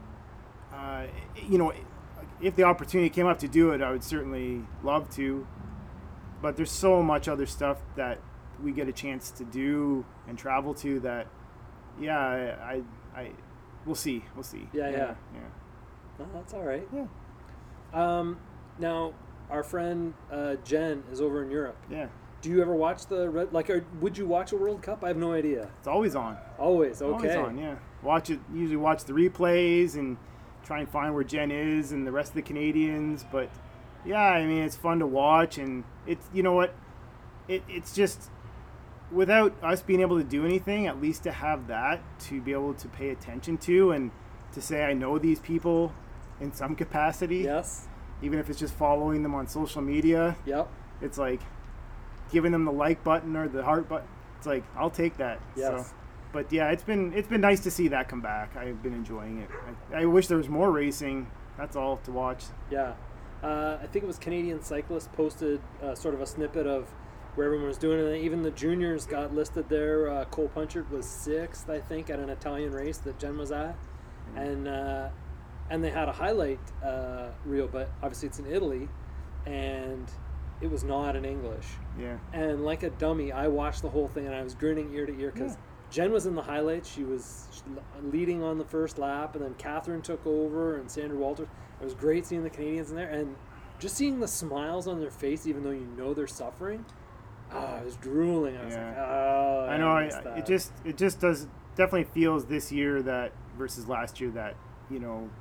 Uh, you know, if the opportunity came up to do it, I would certainly love to. But there's so much other stuff that we get a chance to do and travel to that, yeah, I I, I we'll see, we'll see. Yeah, yeah. yeah. No, that's all right. Yeah. Um, now, our friend uh, Jen is over in Europe. Yeah. Do you ever watch the red? Like, are, would you watch a World Cup? I have no idea. It's always on. Always, okay. Always on, yeah. Watch it. Usually watch the replays and try and find where Jen is and the rest of the Canadians. But yeah, I mean, it's fun to watch, and it's, you know what, it it's just without us being able to do anything, at least to have that to be able to pay attention to and to say I know these people in some capacity. Yes. Even if it's just following them on social media. Yep. It's like giving them the like button or the heart button. It's like, I'll take that. Yes. So, but yeah, it's been it's been nice to see that come back. I've been enjoying it. I, I wish there was more racing. That's all to watch. Yeah. Uh, I think it was Canadian Cyclist posted uh, sort of a snippet of where everyone was doing it. Even the juniors got listed there. Uh, Cole Punchard was sixth, I think, at an Italian race that Jen was at. Mm-hmm. And uh, and they had a highlight uh, reel, but obviously it's in Italy, and it was not in English. Yeah. And like a dummy, I watched the whole thing, and I was grinning ear to ear because Yeah. Jen was in the highlights. She was leading on the first lap, and then Catherine took over, and Sandra Walters. It was great seeing the Canadians in there, and just seeing the smiles on their face, even though you know they're suffering. Oh, I was drooling. I was Yeah. like, oh, I know. I, missed that. it just it just does definitely feels this year that versus last year that, you know,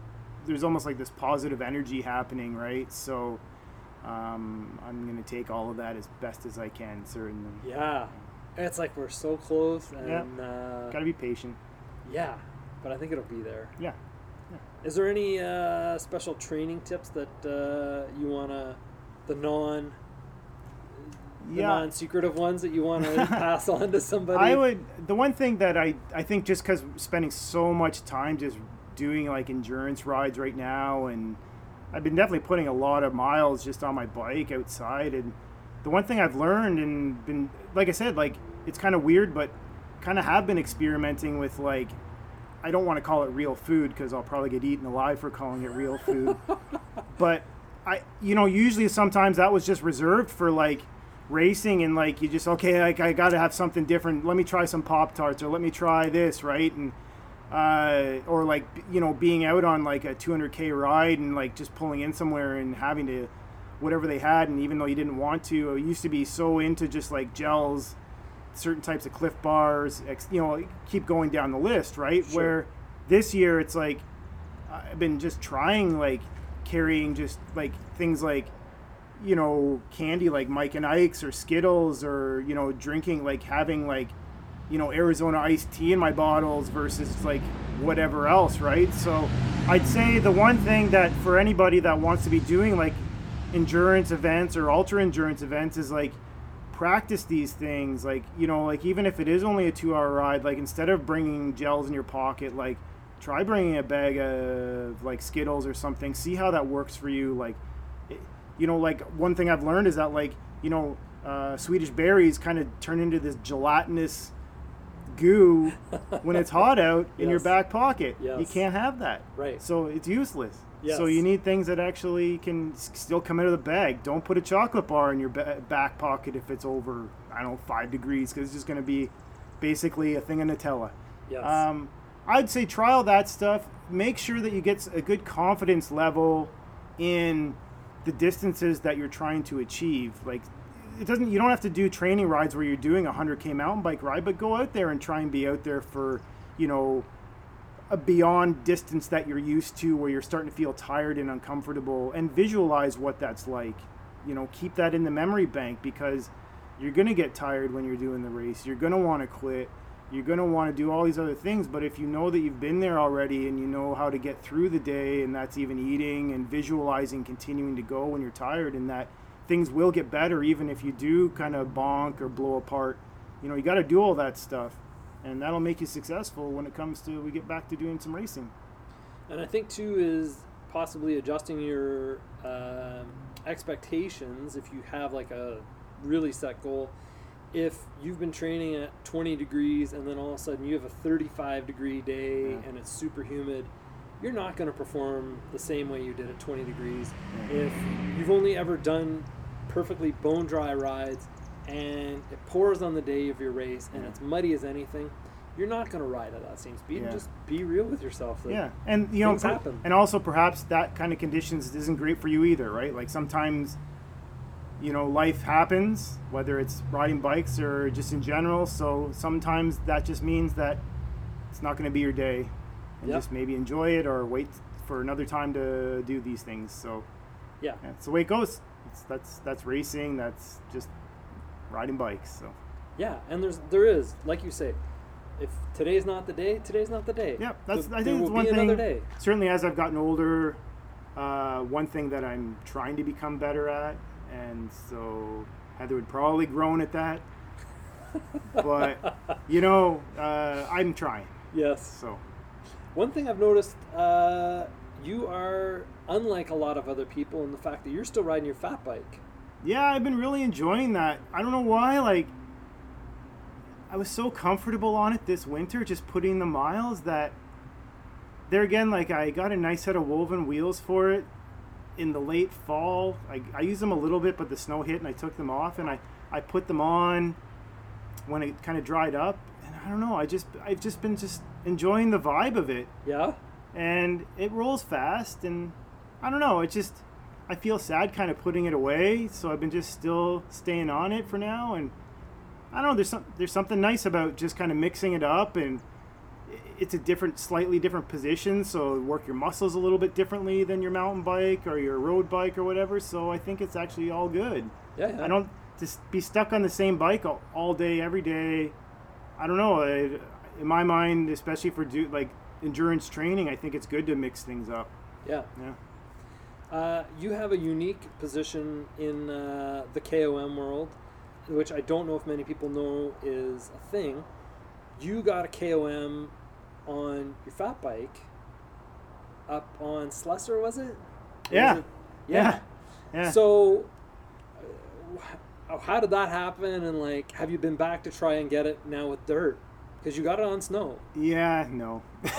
there's almost like this positive energy happening, right? So um, I'm gonna take all of that as best as I can, certainly. Yeah, it's like we're so close, and Yeah. uh, Gotta be patient. yeah, but I think it'll be there. Yeah. Is there any uh, special training tips that uh, you wanna, the non, the Yeah. non-secretive ones that you want to pass on to somebody? I would. The one thing that I I think just because spending so much time just doing like endurance rides right now, and I've been definitely putting a lot of miles just on my bike outside, and the one thing I've learned and been, like I said, like it's kind of weird, but kind of have been experimenting with, like, I don't want to call it real food because I'll probably get eaten alive for calling it real food, but I you know usually sometimes that was just reserved for like racing, and like you just okay like I got to have something different, let me try some Pop-Tarts, or let me try this, right? And uh or like, you know, being out on like a two hundred K ride and like just pulling in somewhere and having to whatever they had, and even though you didn't want to, I used to be so into just like gels, certain types of Cliff Bars, ex, you know, keep going down the list, right? Sure. Where this year it's like I've been just trying like carrying just like things like, you know, candy like Mike and Ike's or Skittles, or, you know, drinking like having like, you know, Arizona iced tea in my bottles versus like whatever else, right? So I'd say the one thing that for anybody that wants to be doing like endurance events or ultra endurance events is like practice these things, like, you know, like even if it is only a two hour ride, like instead of bringing gels in your pocket, like try bringing a bag of like Skittles or something, see how that works for you. Like, it, you know, like one thing I've learned is that like, you know, uh, Swedish berries kind of turn into this gelatinous goo when it's hot out in Yes. your back pocket. Yes. You can't have that. Right. So it's useless. Yes. So you need things that actually can s- still come out of the bag. Don't put a chocolate bar in your ba- back pocket if it's over, I don't know, five degrees, because it's just going to be basically a thing of Nutella. Yes. Um, I'd say try all that stuff. Make sure that you get a good confidence level in the distances that you're trying to achieve. Like, it doesn't. You don't have to do training rides where you're doing a one hundred K mountain bike ride, but go out there and try and be out there for, you know, a beyond distance that you're used to, where you're starting to feel tired and uncomfortable, and visualize what that's like. You know, keep that in the memory bank, because you're going to get tired when you're doing the race. You're going to want to quit. You're going to want to do all these other things, but if you know that you've been there already and you know how to get through the day, and that's even eating and visualizing continuing to go when you're tired, and that things will get better even if you do kind of bonk or blow apart. You know, you got to do all that stuff, and that'll make you successful when it comes to we get back to doing some racing. And I think too is possibly adjusting your um expectations if you have like a really set goal. If you've been training at twenty degrees and then all of a sudden you have a thirty-five degree day Yeah. and it's super humid, you're not going to perform the same way you did at twenty degrees. Yeah. If you've only ever done perfectly bone dry rides and it pours on the day of your race and Yeah. it's muddy as anything, you're not going to ride at that same speed. Yeah. Just be real with yourself. that Yeah, and you know, things per- happen. and also perhaps that kind of conditions isn't great for you either, right? Like sometimes, you know, life happens, whether it's riding bikes or just in general. So sometimes that just means that it's not going to be your day, and Yep. just maybe enjoy it or wait for another time to do these things. So Yeah. yeah, it's the way it goes. It's, that's that's racing. That's just riding bikes. So Yeah, and there's there is, like you say, if today's not the day, today's not the day. yeah, that's There- I there think it's will one be thing. another day. Certainly, as I've gotten older, uh, one thing that I'm trying to become better at, and so Heather would probably groan at that, but you know, uh, I'm trying. Yes. So One thing I've noticed, uh, you are unlike a lot of other people in the fact that you're still riding your fat bike. yeah, I've been really enjoying that. I don't know why, like. I was so comfortable on it this winter, just putting the miles, that there again, like I got a nice set of woven wheels for it in the late fall. I, I used them a little bit, but the snow hit and I took them off, and I, I put them on when it kind of dried up. And I don't know, I just, I've just been just enjoying the vibe of it, Yeah? and it rolls fast, and I don't know, it just, I feel sad kind of putting it away. So I've been just still staying on it for now, and I don't know. There's some. There's something nice about just kind of mixing it up, and it's a different, slightly different position, so work your muscles a little bit differently than your mountain bike or your road bike or whatever. So I think it's actually all good. Yeah, yeah. I don't just be stuck on the same bike all, all day, every day. I don't know. I, in my mind, especially for do like endurance training, I think it's good to mix things up. Yeah. Yeah. Uh, you have a unique position in uh, the K O M world, which I don't know if many people know is a thing. You got a K O M on your fat bike up on Slessor, was it? Or Yeah. was it? Yeah. Yeah. So, uh, how did that happen? And like, have you been back to try and get it now with dirt? Because you got it on snow. Yeah, no.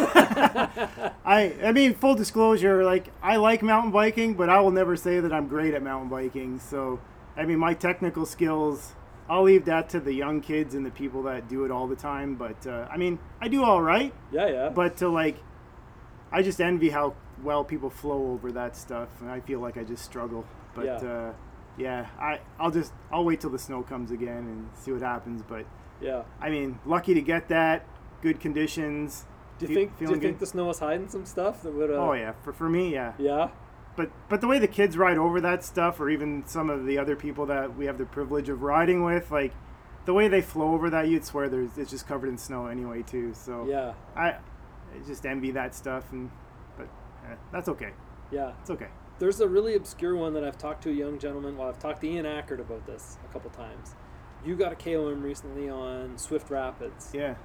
I I mean, full disclosure, like, I like mountain biking, but I will never say that I'm great at mountain biking. So, I mean, my technical skills, I'll leave that to the young kids and the people that do it all the time. But, uh, I mean, I do all right. Yeah, yeah. But to, like, I just envy how well people flow over that stuff. And I feel like I just struggle. But, Yeah. uh, yeah, I, I'll just, I'll wait till the snow comes again and see what happens. But, yeah. I mean, lucky to get that, good conditions. Do you Fe- think? Do you feeling think good? the snow is hiding some stuff that would? Uh, Oh yeah, for for me, yeah. Yeah. But but the way the kids ride over that stuff, or even some of the other people that we have the privilege of riding with, like the way they flow over that, you'd swear there's it's just covered in snow anyway too. So Yeah. I, I just envy that stuff, and but eh, that's okay. Yeah. It's okay. There's a really obscure one that I've talked to a young gentleman. Well, I've talked to Ian Ackert about this a couple times. You got a K O M recently on Swift Rapids. Yeah.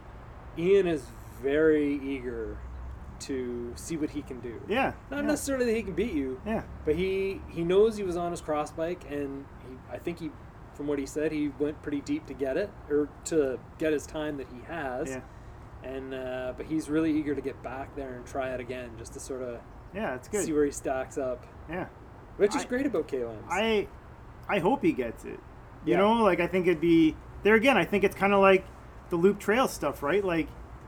Ian is very eager to see what he can do. Yeah. Not yeah. necessarily that he can beat you, Yeah. but he he knows he was on his cross bike, and he, I think he, from what he said, he went pretty deep to get it, or to get his time that he has. Yeah. And uh, but he's really eager to get back there and try it again, just to sort of Yeah. It's good. see where he stacks up. Yeah. Which is I- great about K O Ms. I I hope he gets it. You Yeah. know, like I think it'd be there again. I think it's kind of like the Loop Trail stuff, right? Like,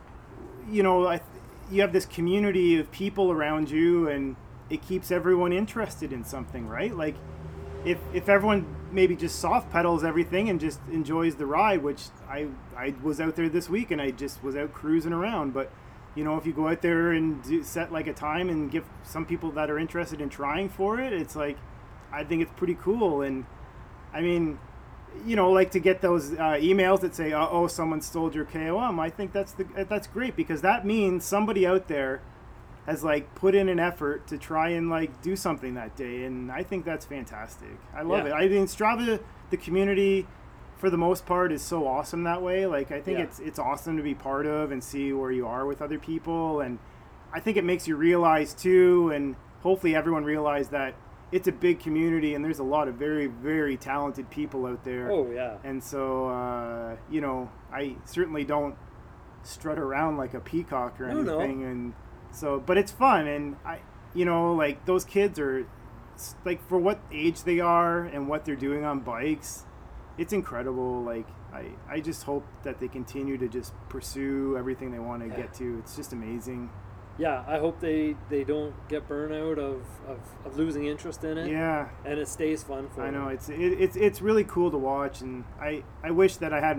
you know, I, you have this community of people around you, and it keeps everyone interested in something, right? Like, if if everyone maybe just soft pedals everything and just enjoys the ride, which I I was out there this week and I just was out cruising around, but you know, if you go out there and do, set like a time and give some people that are interested in trying for it, it's like, I think it's pretty cool. And I mean, you know, like to get those uh, emails that say, uh, "Oh, someone stole your K O M." I think that's the that's great, because that means somebody out there has like put in an effort to try and like do something that day, and I think that's fantastic. I love Yeah. it. I mean, Strava, the community, for the most part, is so awesome that way. Like, I think Yeah. it's it's awesome to be part of and see where you are with other people, and I think it makes you realize too, and hopefully everyone realize that it's a big community and there's a lot of very, very talented people out there. Oh yeah. And so, uh, you know, I certainly don't strut around like a peacock or No, no. anything. And so, but it's fun. And I, you know, like those kids are like, for what age they are and what they're doing on bikes, it's incredible. Like, I, I just hope that they continue to just pursue everything they want to Yeah. get to. It's just amazing. Yeah, I hope they, they don't get burnout of, of, of losing interest in it. Yeah. And it stays fun for I them. know it's it, it's it's really cool to watch, and I, I wish that I had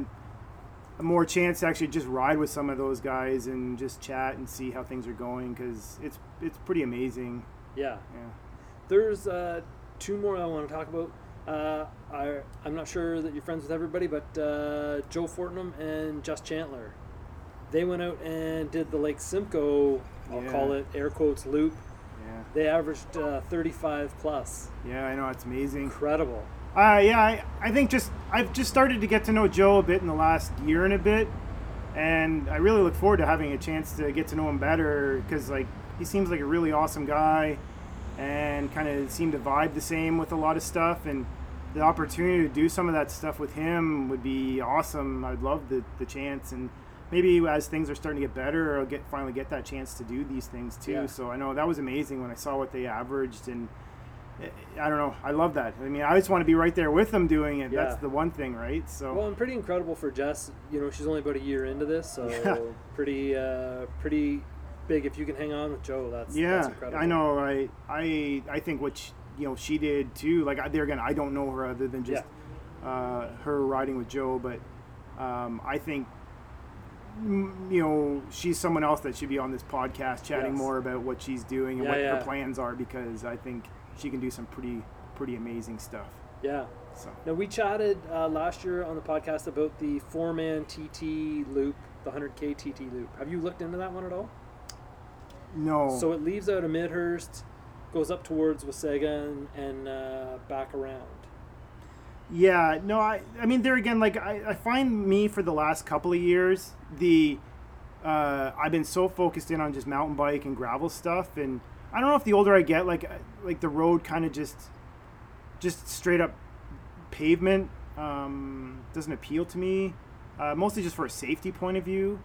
a more chance to actually just ride with some of those guys and just chat and see how things are going, because it's it's pretty amazing. Yeah. Yeah. There's uh, two more I want to talk about. Uh, I, I'm not sure that you're friends with everybody, but uh, Joe Fortnum and Just Chandler. They went out and did the Lake Simcoe, I'll Yeah. call it air quotes, loop. Yeah. They averaged uh, thirty-five plus. Yeah, I know, it's amazing. Incredible. Uh, yeah, I, I think just I've just started to get to know Joe a bit in the last year and a bit, and I really look forward to having a chance to get to know him better, because like he seems like a really awesome guy, and kind of seemed to vibe the same with a lot of stuff, and the opportunity to do some of that stuff with him would be awesome. I'd love the, the chance, and maybe as things are starting to get better, I'll get finally get that chance to do these things too. Yeah. So I know that was amazing when I saw what they averaged, and I don't know. I love that. I mean, I just want to be right there with them doing it. Yeah. That's the one thing, right? So Well, and pretty incredible for Jess. You know, she's only about a year into this, so Yeah. pretty, uh, pretty big. If you can hang on with Joe, that's yeah, that's incredible. I know. I I I think what she, you know she did too. Like I- there again, I don't know her other than just uh, her riding with Joe, but um, I think mm, you know, she's someone else that should be on this podcast chatting Yes. more about what she's doing and Yeah, what yeah. her plans are, because I think she can do some pretty pretty amazing stuff. Yeah. So Now, we chatted uh, last year on the podcast about the four-man T T loop, the one hundred K T T loop. Have you looked into that one at all? no, So it leaves out of Midhurst, goes up towards Wasaga, and, and uh, back around. yeah, no, I I mean there again, like I, I find me for the last couple of years the uh, I've been so focused in on just mountain bike and gravel stuff, and I don't know if the older I get, like like the road kind of just just straight up pavement um, doesn't appeal to me, uh, mostly just for a safety point of view.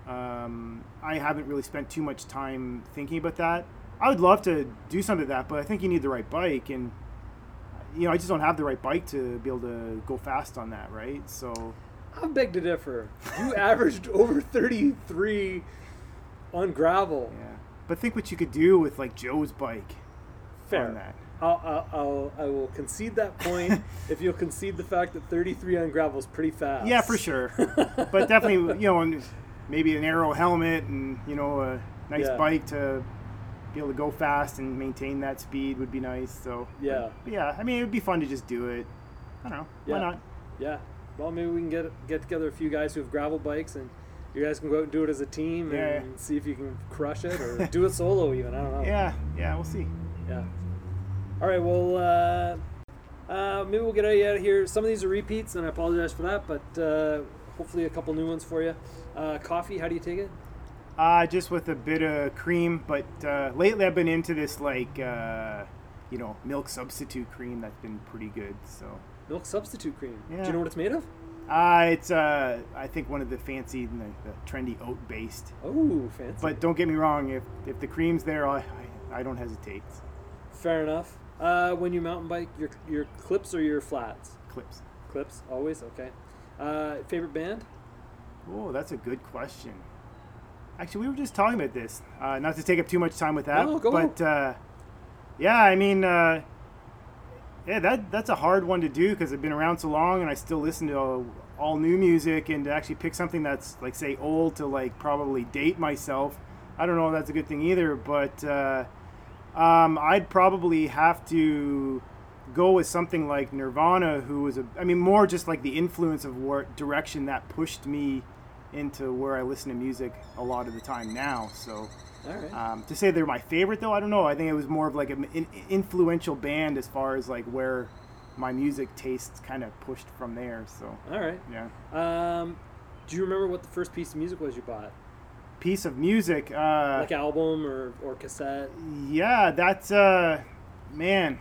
Um, I haven't really spent too much time thinking about that. I would love to do something like that, but I think you need the right bike, and you know I just don't have the right bike to be able to go fast on that, right? So I beg to differ. You averaged over thirty-three on gravel. yeah, but think what you could do with like Joe's bike. Fair. On that. I'll, I'll, I'll, I will concede that point if you'll concede the fact that thirty-three on gravel is pretty fast. Yeah, for sure. But definitely, you know, and maybe an aero helmet and, you know, a nice Yeah. bike to be able to go fast and maintain that speed would be nice. So, Yeah. but yeah, I mean, it would be fun to just do it. I don't know. Why Yeah. not? Yeah. Well, maybe we can get get together a few guys who have gravel bikes, and you guys can go out and do it as a team and Yeah. see if you can crush it, or do it solo even. I don't know. Yeah, yeah, we'll see. Yeah. All right. Well, uh, uh, maybe we'll get out of here. Some of these are repeats, and I apologize for that, but uh, hopefully a couple new ones for you. Uh, coffee, how do you take it? Uh, just with a bit of cream, but uh, lately I've been into this, like, uh, you know, milk substitute cream that's been pretty good. So, Milk substitute cream. Do Yeah. you know what it's made of? uh, it's, uh, I think, one of the fancy, the, the trendy oat based. Oh, fancy. But don't get me wrong, if if the cream's there, I, I, I don't hesitate. Fair enough. Uh, when you mountain bike, your your clips or your flats? Clips. Clips, always? Okay. Uh, favorite band? Oh, that's a good question. Actually, we were just talking about this. Uh, not to take up too much time with that, No, go but uh, yeah, I mean, uh, yeah, that that's a hard one to do because I've been around so long and I still listen to all, all new music, and to actually pick something that's like say old to like probably date myself, I don't know if that's a good thing either. But uh, um, I'd probably have to go with something like Nirvana, who was a, I mean, more just like the influence of what direction that pushed me into where I listen to music a lot of the time now. So All right. um, to say they're my favorite, though, I don't know. I think it was more of like an in- influential band as far as like where my music tastes kind of pushed from there. So All right. yeah, Um, do you remember what the first piece of music was you bought? piece of music. Uh, Like album or, or cassette? yeah, that's uh, man.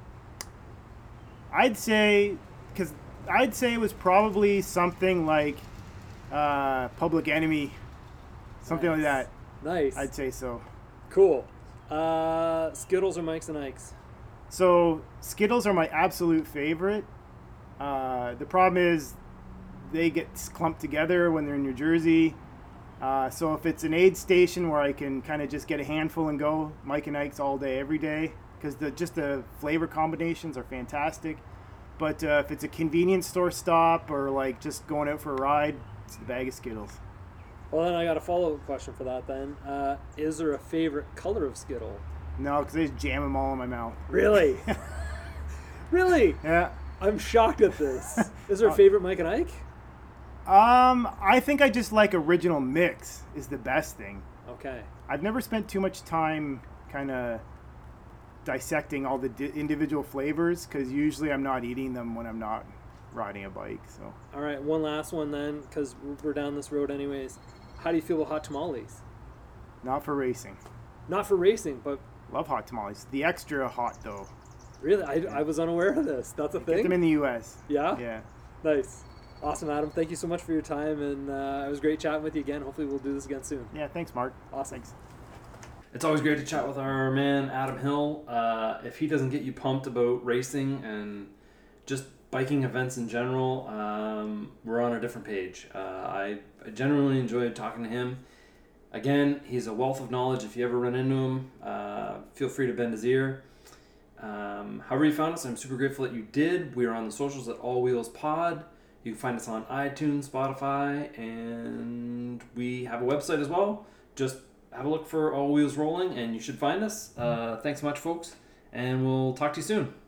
I'd say, because I'd say it was probably something like uh, Public Enemy, something like Nice. that. Nice. I'd say so. Cool. Uh, Skittles or Mike's and Ike's? So Skittles are my absolute favorite. Uh, the problem is they get clumped together when they're in New Jersey. Uh, so if it's an aid station where I can kind of just get a handful and go, Mike and Ike's all day, every day, because the just the flavor combinations are fantastic. But uh, if it's a convenience store stop or like just going out for a ride, it's the bag of Skittles. Well, then I got a follow-up question for that then. Uh, is there a favorite color of Skittle? No, because I just jam them all in my mouth. Really? Really? Yeah. I'm shocked at this. Is there a Uh, favorite Mike and Ike? Um, I think I just like original mix is the best thing. Okay. I've never spent too much time kind of dissecting all the di- individual flavors because usually I'm not eating them when I'm not riding a bike. So All right, one last one then, because we're down this road anyways. How do you feel about hot tamales? not for racing. Not for racing, but Love hot tamales. The extra hot though. really, I, I was unaware of this. That's a Get thing? them in the U S. Yeah? Yeah. Nice. Awesome, Adam. Thank you so much for your time, and uh, it was great chatting with you again. Hopefully we'll do this again soon. Yeah. Thanks, Mark. Awesome. Thanks. It's always great to chat with our man Adam Hill. Uh, if he doesn't get you pumped about racing and just biking events in general, um, we're on a different page. Uh, I, I genuinely enjoyed talking to him. Again, he's a wealth of knowledge. If you ever run into him, uh, feel free to bend his ear. Um, however you found us, I'm super grateful that you did. We are on the socials at All Wheels Pod. You can find us on iTunes, Spotify, and we have a website as well. Just have a look for All Wheels Rolling, and you should find us. Uh, thanks so much, folks, and we'll talk to you soon.